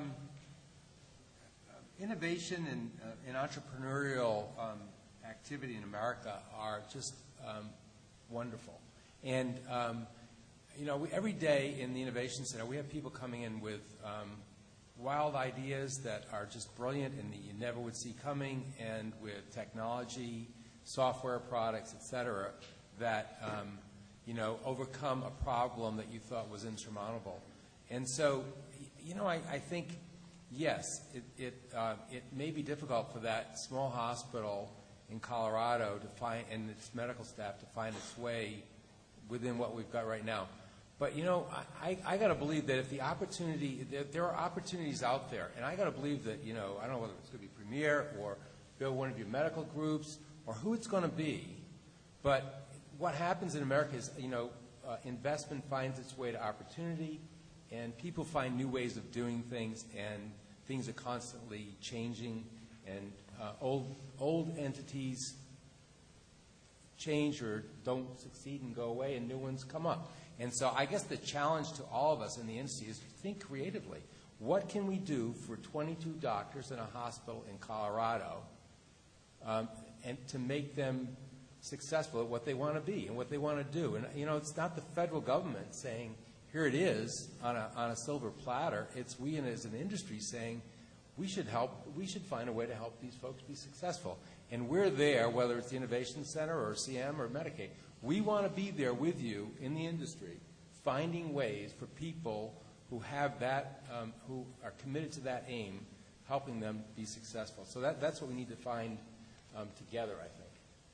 S3: Innovation and entrepreneurial activity in America are just wonderful. And, every day in the Innovation Center, we have people coming in with wild ideas that are just brilliant and that you never would see coming, and with technology, software products, et cetera, that, overcome a problem that you thought was insurmountable. And so, I think, yes, it may be difficult for that small hospital in Colorado to find, and its medical staff to find its way within what we've got right now. But, I got to believe that if the opportunity, there are opportunities out there, and I got to believe that, I don't know whether it's going to be Premier or build one of your medical groups or who it's going to be, but what happens in America is, investment finds its way to opportunity, and people find new ways of doing things, and things are constantly changing, and old entities change or don't succeed and go away, and new ones come up. And so I guess the challenge to all of us in the industry is to think creatively. What can we do for 22 doctors in a hospital in Colorado and to make them successful at what they want to be and what they want to do? And, it's not the federal government saying, here it is on a silver platter. It's we as an industry saying, we should find a way to help these folks be successful. And we're there, whether it's the Innovation Center or CM or Medicaid. We want to be there with you in the industry, finding ways for people who have that, who are committed to that aim, helping them be successful. So that's what we need to find together, I think.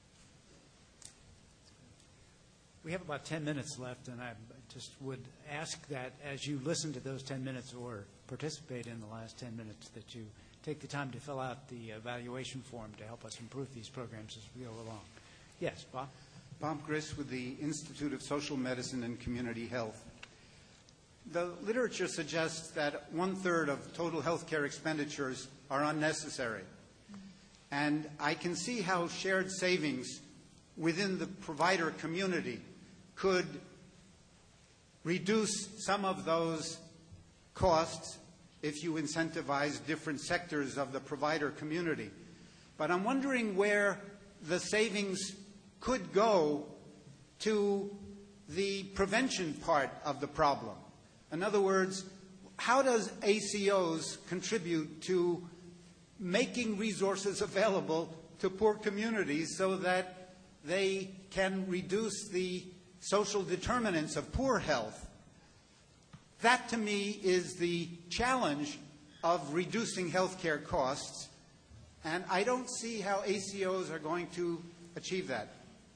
S1: We have about 10 minutes left, and I just would ask that as you listen to those 10 minutes or participate in the last 10 minutes, that you take the time to fill out the evaluation form to help us improve these programs as we go along. Yes, Bob?
S10: Bob Griss with the Institute of Social Medicine and Community Health. The literature suggests that 1/3 of total health care expenditures are unnecessary. And I can see how shared savings within the provider community could reduce some of those costs if you incentivize different sectors of the provider community. But I'm wondering where the savings could go to the prevention part of the problem. In other words, how does ACOs contribute to making resources available to poor communities so that they can reduce the social determinants of poor health? That, to me, is the challenge of reducing health care costs, and I don't see how ACOs are going to achieve that.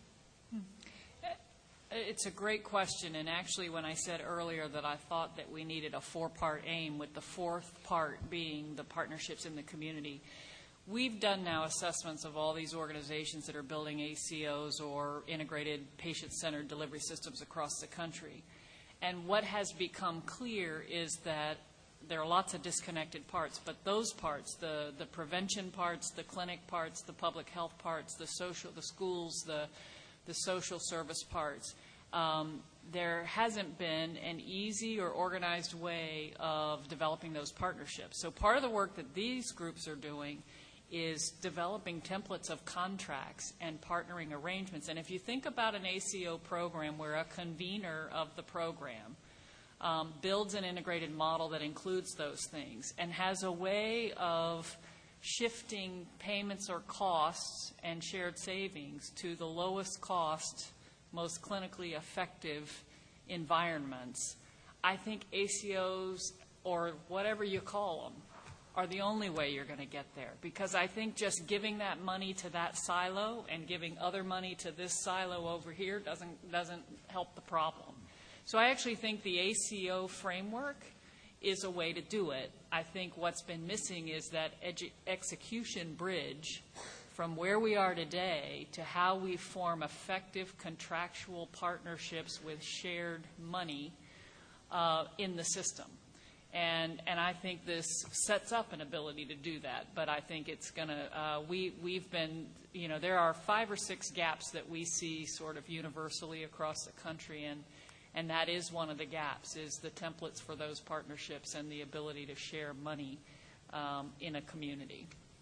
S4: It's a great question, and actually when I said earlier that I thought that we needed a four-part aim, with the fourth part being the partnerships in the community, we've done now assessments of all these organizations that are building ACOs or integrated patient-centered delivery systems across the country. And what has become clear is that there are lots of disconnected parts, but those parts, the prevention parts, the clinic parts, the public health parts, the schools, the social service parts, there hasn't been an easy or organized way of developing those partnerships. So part of the work that these groups are doing is developing templates of contracts and partnering arrangements. And if you think about an ACO program where a convener of the program builds an integrated model that includes those things and has a way of shifting payments or costs and shared savings to the lowest cost, most clinically effective environments, I think ACOs, or whatever you call them, are the only way you're going to get there. Because I think just giving that money to that silo and giving other money to this silo over here doesn't help the problem. So I actually think the ACO framework is a way to do it. I think what's been missing is that execution bridge from where we are today to how we form effective contractual partnerships with shared money in the system. And I think this sets up an ability to do that. But I think it's going to, we've been, there are 5 or 6 gaps that we see sort of universally across the country, and that is one of the gaps, is the templates for those partnerships and the ability to share money in a community.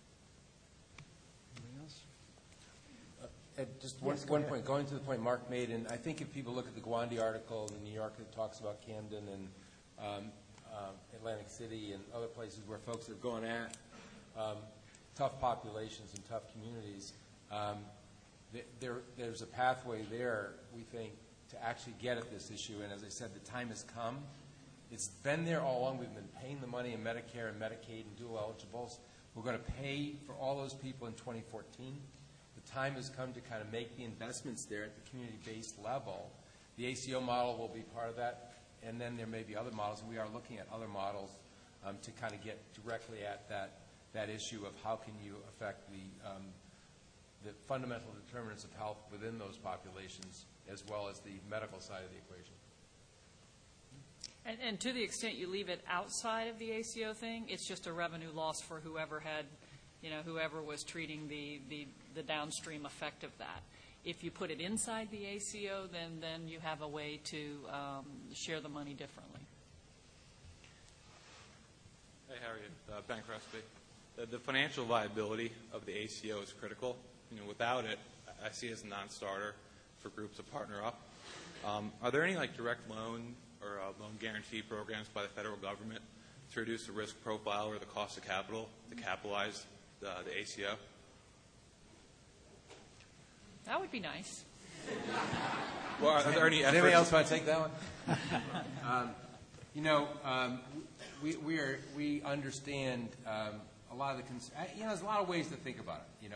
S1: Anything else?
S3: Ed, just one point, going to the point Mark made, and I think if people look at the Gwandi article in the New Yorker that talks about Camden and Atlantic City and other places where folks are going at tough populations and tough communities, there's a pathway there, we think, to actually get at this issue. And as I said, the time has come. It's been there all along. We've been paying the money in Medicare and Medicaid and dual eligibles. We're going to pay for all those people in 2014. The time has come to kind of make the investments there at the community-based level. The ACO model will be part of that, and then there may be other models, and we are looking at other models to kind of get directly at that issue of how can you affect the fundamental determinants of health within those populations, as well as the medical side of the equation.
S4: And to the extent you leave it outside of the ACO thing, it's just a revenue loss for whoever had, whoever was treating the downstream effect of that. If you put it inside the ACO, then you have a way to share the money differently.
S11: Hey, how are you? Ben Crespi. The financial viability of the ACO is critical. Without it, I see it as a non-starter for groups to partner up. Are there any direct loan or loan guarantee programs by the federal government to reduce the risk profile or the cost of capital to capitalize the ACO?
S4: That would be nice.
S11: Well, are there any efforts?
S3: Anybody else want to take that one? We understand a lot of the there's a lot of ways to think about it,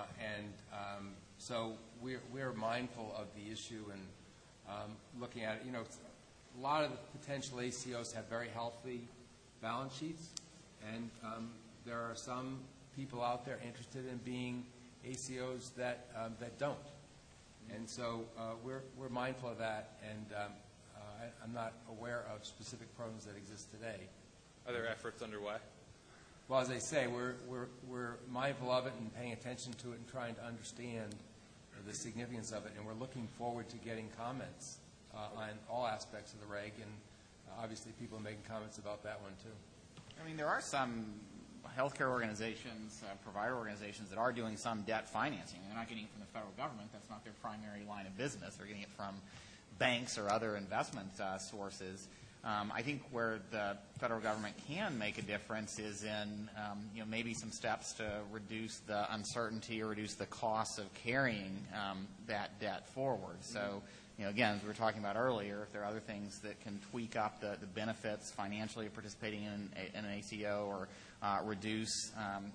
S3: so we're mindful of the issue and looking at it. A lot of the potential ACOs have very healthy balance sheets, and there are some people out there interested in being ACOs that don't. And so we're mindful of that, and I'm not aware of specific programs that exist today.
S11: Are there efforts underway?
S3: Well, as I say, we're mindful of it and paying attention to it and trying to understand the significance of it, and we're looking forward to getting comments on all aspects of the reg, and obviously people are making comments about that one too.
S6: I mean, there are some healthcare organizations, provider organizations that are doing some debt financing. They're not getting it from the federal government. That's not their primary line of business. They're getting it from banks or other investment sources. I think where the federal government can make a difference is in maybe some steps to reduce the uncertainty or reduce the costs of carrying that debt forward. So, again, as we were talking about earlier, if there are other things that can tweak up the benefits financially of participating in an ACO or reduce,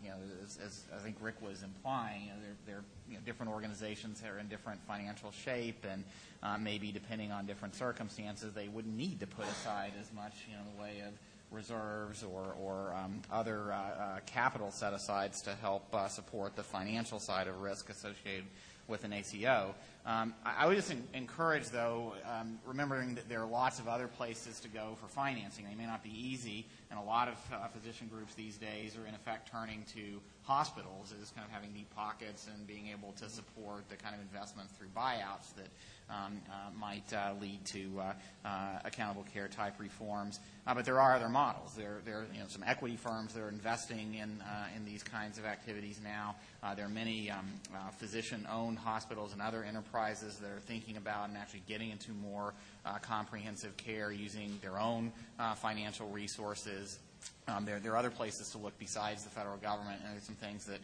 S6: as I think Rick was implying, there are different organizations that are in different financial shape, and maybe depending on different circumstances, they wouldn't need to put aside as much in the way of reserves or other capital set-asides to help support the financial side of risk associated with an ACO. I would just encourage, though, remembering that there are lots of other places to go for financing. They may not be easy, and a lot of physician groups these days are, in effect, turning to hospitals as kind of having deep pockets and being able to support the kind of investments through buyouts that might lead to accountable care type reforms. But there are other models. There are some equity firms that are investing in these kinds of activities now. There are many physician-owned hospitals and other enterprises that are thinking about and actually getting into more comprehensive care using their own financial resources. There are other places to look besides the federal government, and there's some things that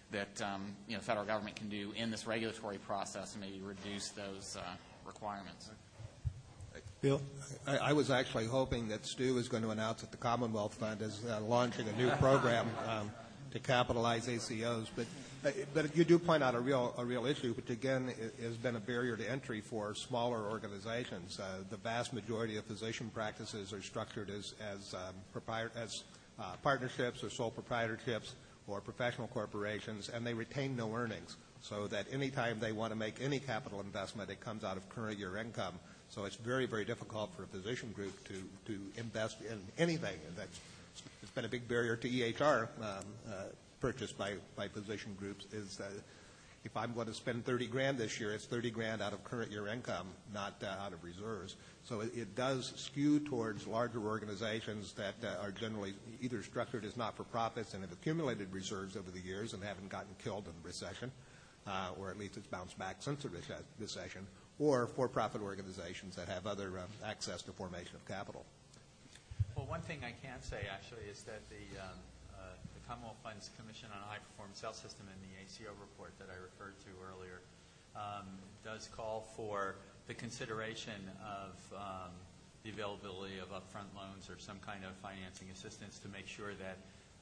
S6: the federal government can do in this regulatory process and maybe reduce those requirements.
S5: Bill? I was actually hoping that Stu was going to announce that the Commonwealth Fund is launching a new program to capitalize ACOs, but you do point out a real issue, which again has been a barrier to entry for smaller organizations. The vast majority of physician practices are structured as partnerships or sole proprietorships or professional corporations, and they retain no earnings, so that any time they want to make any capital investment, it comes out of current year income. So it's very, very difficult for a physician group to invest in anything. And it's been a big barrier to EHR purchased by physician groups. Is if I'm going to spend $30,000 this year, it's $30,000 out of current year income, not out of reserves. So it does skew towards larger organizations that are generally either structured as not-for-profits and have accumulated reserves over the years and haven't gotten killed in the recession, or at least it's bounced back since the recession, or for-profit organizations that have other access to formation of capital.
S2: Well, one thing I can say, actually, is that the Commonwealth Fund's Commission on High Performance Health System in the ACO report that I referred to earlier does call for the consideration of the availability of upfront loans or some kind of financing assistance to make sure that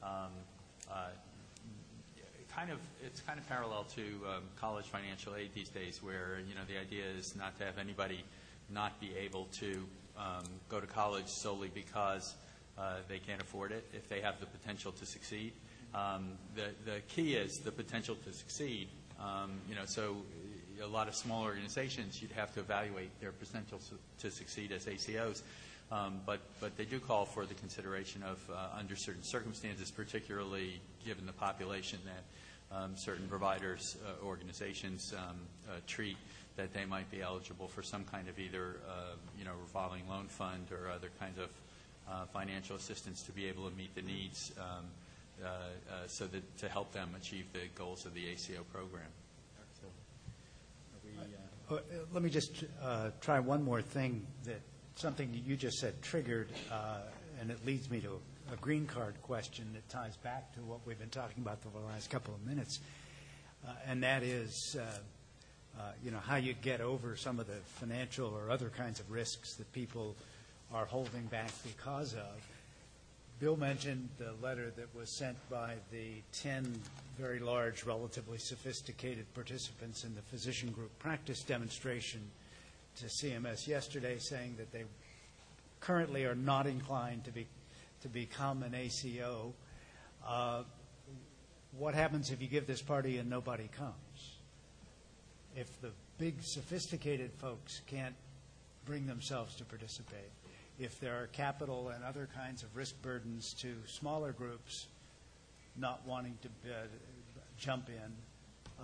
S2: it's kind of parallel to college financial aid these days, where the idea is not to have anybody not be able to go to college solely because they can't afford it if they have the potential to succeed. The key is the potential to succeed. So a lot of small organizations, you'd have to evaluate their potential to succeed as ACOs. But they do call for the consideration of, under certain circumstances, particularly given the population that certain providers, organizations treat, that they might be eligible for some kind of either revolving loan fund or other kinds of financial assistance to be able to meet the needs so that to help them achieve the goals of the ACO program.
S1: Let me just try one more thing, that something that you just said triggered, and it leads me to a green card question that ties back to what we've been talking about for the last couple of minutes, and that is how you get over some of the financial or other kinds of risks that people are holding back because of. Bill mentioned the letter that was sent by the 10 very large, relatively sophisticated participants in the physician group practice demonstration to CMS yesterday, saying that they currently are not inclined to become an ACO. What happens if you give this party and nobody comes? If the big, sophisticated folks can't bring themselves to participate, if there are capital and other kinds of risk burdens to smaller groups not wanting to jump in.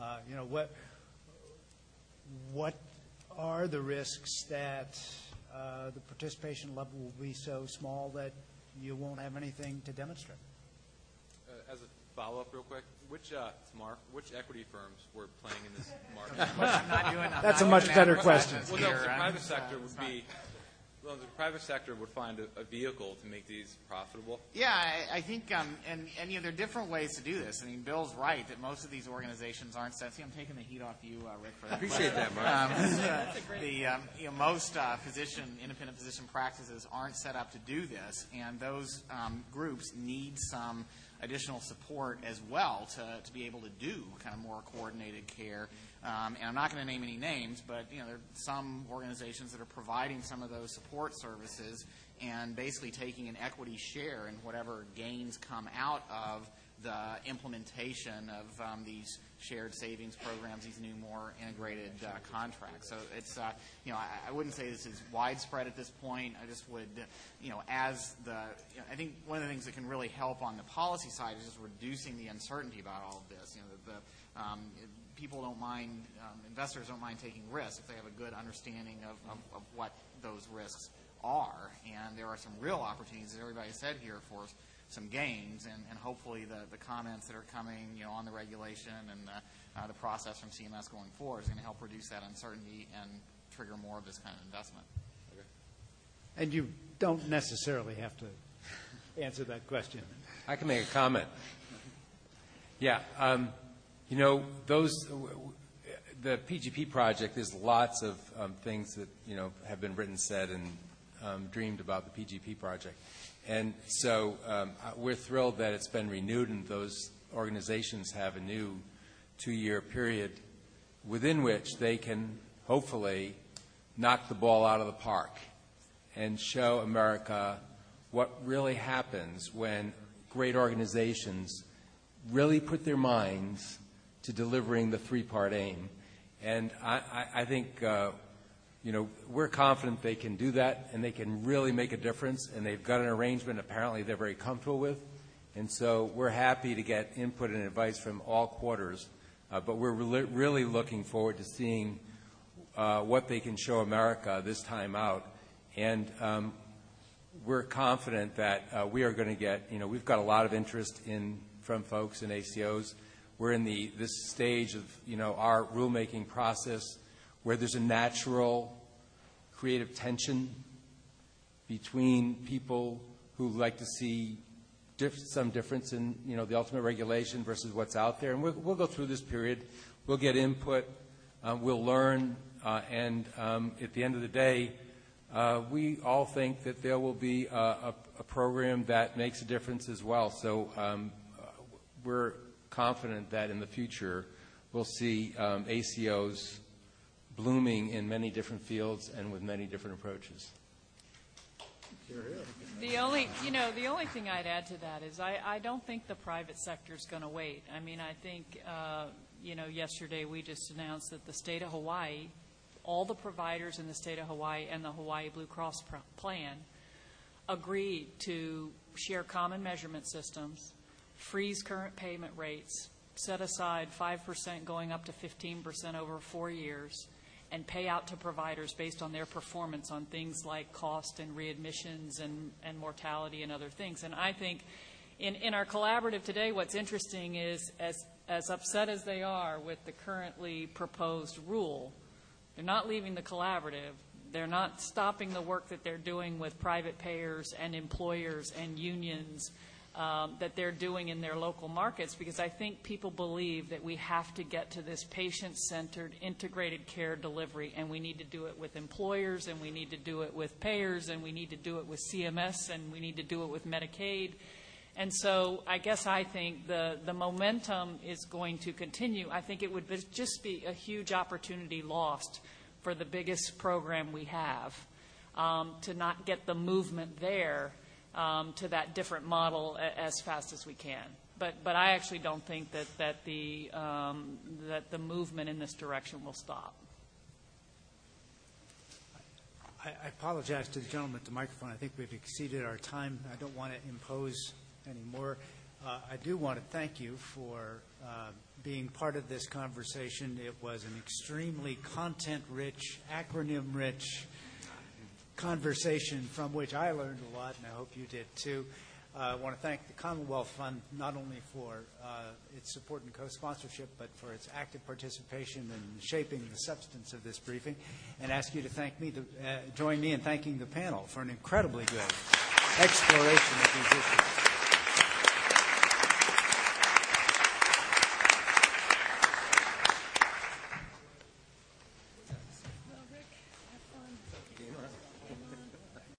S1: What are the risks that the participation level will be so small that you won't have anything to demonstrate?
S11: As a follow-up real quick, which equity firms were playing in this market?
S1: That's a much better question.
S11: Well, no, the private sector would be... Well, the private sector would find a vehicle to make these profitable.
S6: Yeah, I think, and there are different ways to do this. I mean, Bill's right that most of these organizations aren't set. See, I'm taking the heat off you, Rick, for that.
S3: Appreciate that, Mark.
S6: Most independent physician practices aren't set up to do this, and those groups need some additional support as well to be able to do kind of more coordinated care. And I'm not going to name any names, but there are some organizations that are providing some of those support services and basically taking an equity share in whatever gains come out of the implementation of these shared savings programs, these new, more integrated contracts. So it's, I wouldn't say this is widespread at this point. I just would, I think one of the things that can really help on the policy side is just reducing the uncertainty about all of this. People don't mind, investors don't mind taking risks if they have a good understanding of what those risks are. And there are some real opportunities, as everybody said here, for some gains. And hopefully the comments that are coming on the regulation and the process from CMS going forward is going to help reduce that uncertainty and trigger more of this kind of investment.
S11: Okay.
S1: And you don't necessarily have to answer that question.
S3: I can make a comment. Yeah. The PGP project, there's lots of things that, have been written, said, and dreamed about the PGP project. And so we're thrilled that it's been renewed and those organizations have a new 2-year period within which they can hopefully knock the ball out of the park and show America what really happens when great organizations really put their minds to delivering the 3-part aim. And I think, we're confident they can do that and they can really make a difference, and they've got an arrangement apparently they're very comfortable with. And so we're happy to get input and advice from all quarters, but we're really looking forward to seeing what they can show America this time out. And we're confident that we are going to get, we've got a lot of interest from folks in ACOs. We're in this stage of, our rulemaking process where there's a natural creative tension between people who like to see some difference in, the ultimate regulation versus what's out there. And we'll go through this period. We'll get input. We'll learn. And at the end of the day, we all think that there will be a program that makes a difference as well. So we're confident that in the future we'll see ACOs blooming in many different fields and with many different approaches.
S4: The only thing I'd add to that is I don't think the private sector is going to wait. I mean, I think, yesterday we just announced that the state of Hawaii, all the providers in the state of Hawaii and the Hawaii Blue Cross plan agreed to share common measurement systems, freeze current payment rates, set aside 5% going up to 15% over 4 years, and pay out to providers based on their performance on things like cost and readmissions and mortality and other things. And I think in our collaborative today, what's interesting is as upset as they are with the currently proposed rule, they're not leaving the collaborative. They're not stopping the work that they're doing with private payers and employers and unions that they're doing in their local markets, because I think people believe that we have to get to this patient-centered integrated care delivery, and we need to do it with employers, and we need to do it with payers, and we need to do it with CMS, and we need to do it with Medicaid. And so I guess I think the momentum is going to continue. I think it would just be a huge opportunity lost for the biggest program we have to not get the movement there to that different model as fast as we can. But I actually don't think that the movement in this direction will stop.
S1: I apologize to the gentleman at the microphone. I think we've exceeded our time. I don't want to impose any more. I do want to thank you for being part of this conversation. It was an extremely content-rich, acronym-rich conversation from which I learned a lot, and I hope you did too. I want to thank the Commonwealth Fund not only for its support and co-sponsorship, but for its active participation in shaping the substance of this briefing, and ask you to join me in thanking the panel for an incredibly good exploration of these issues.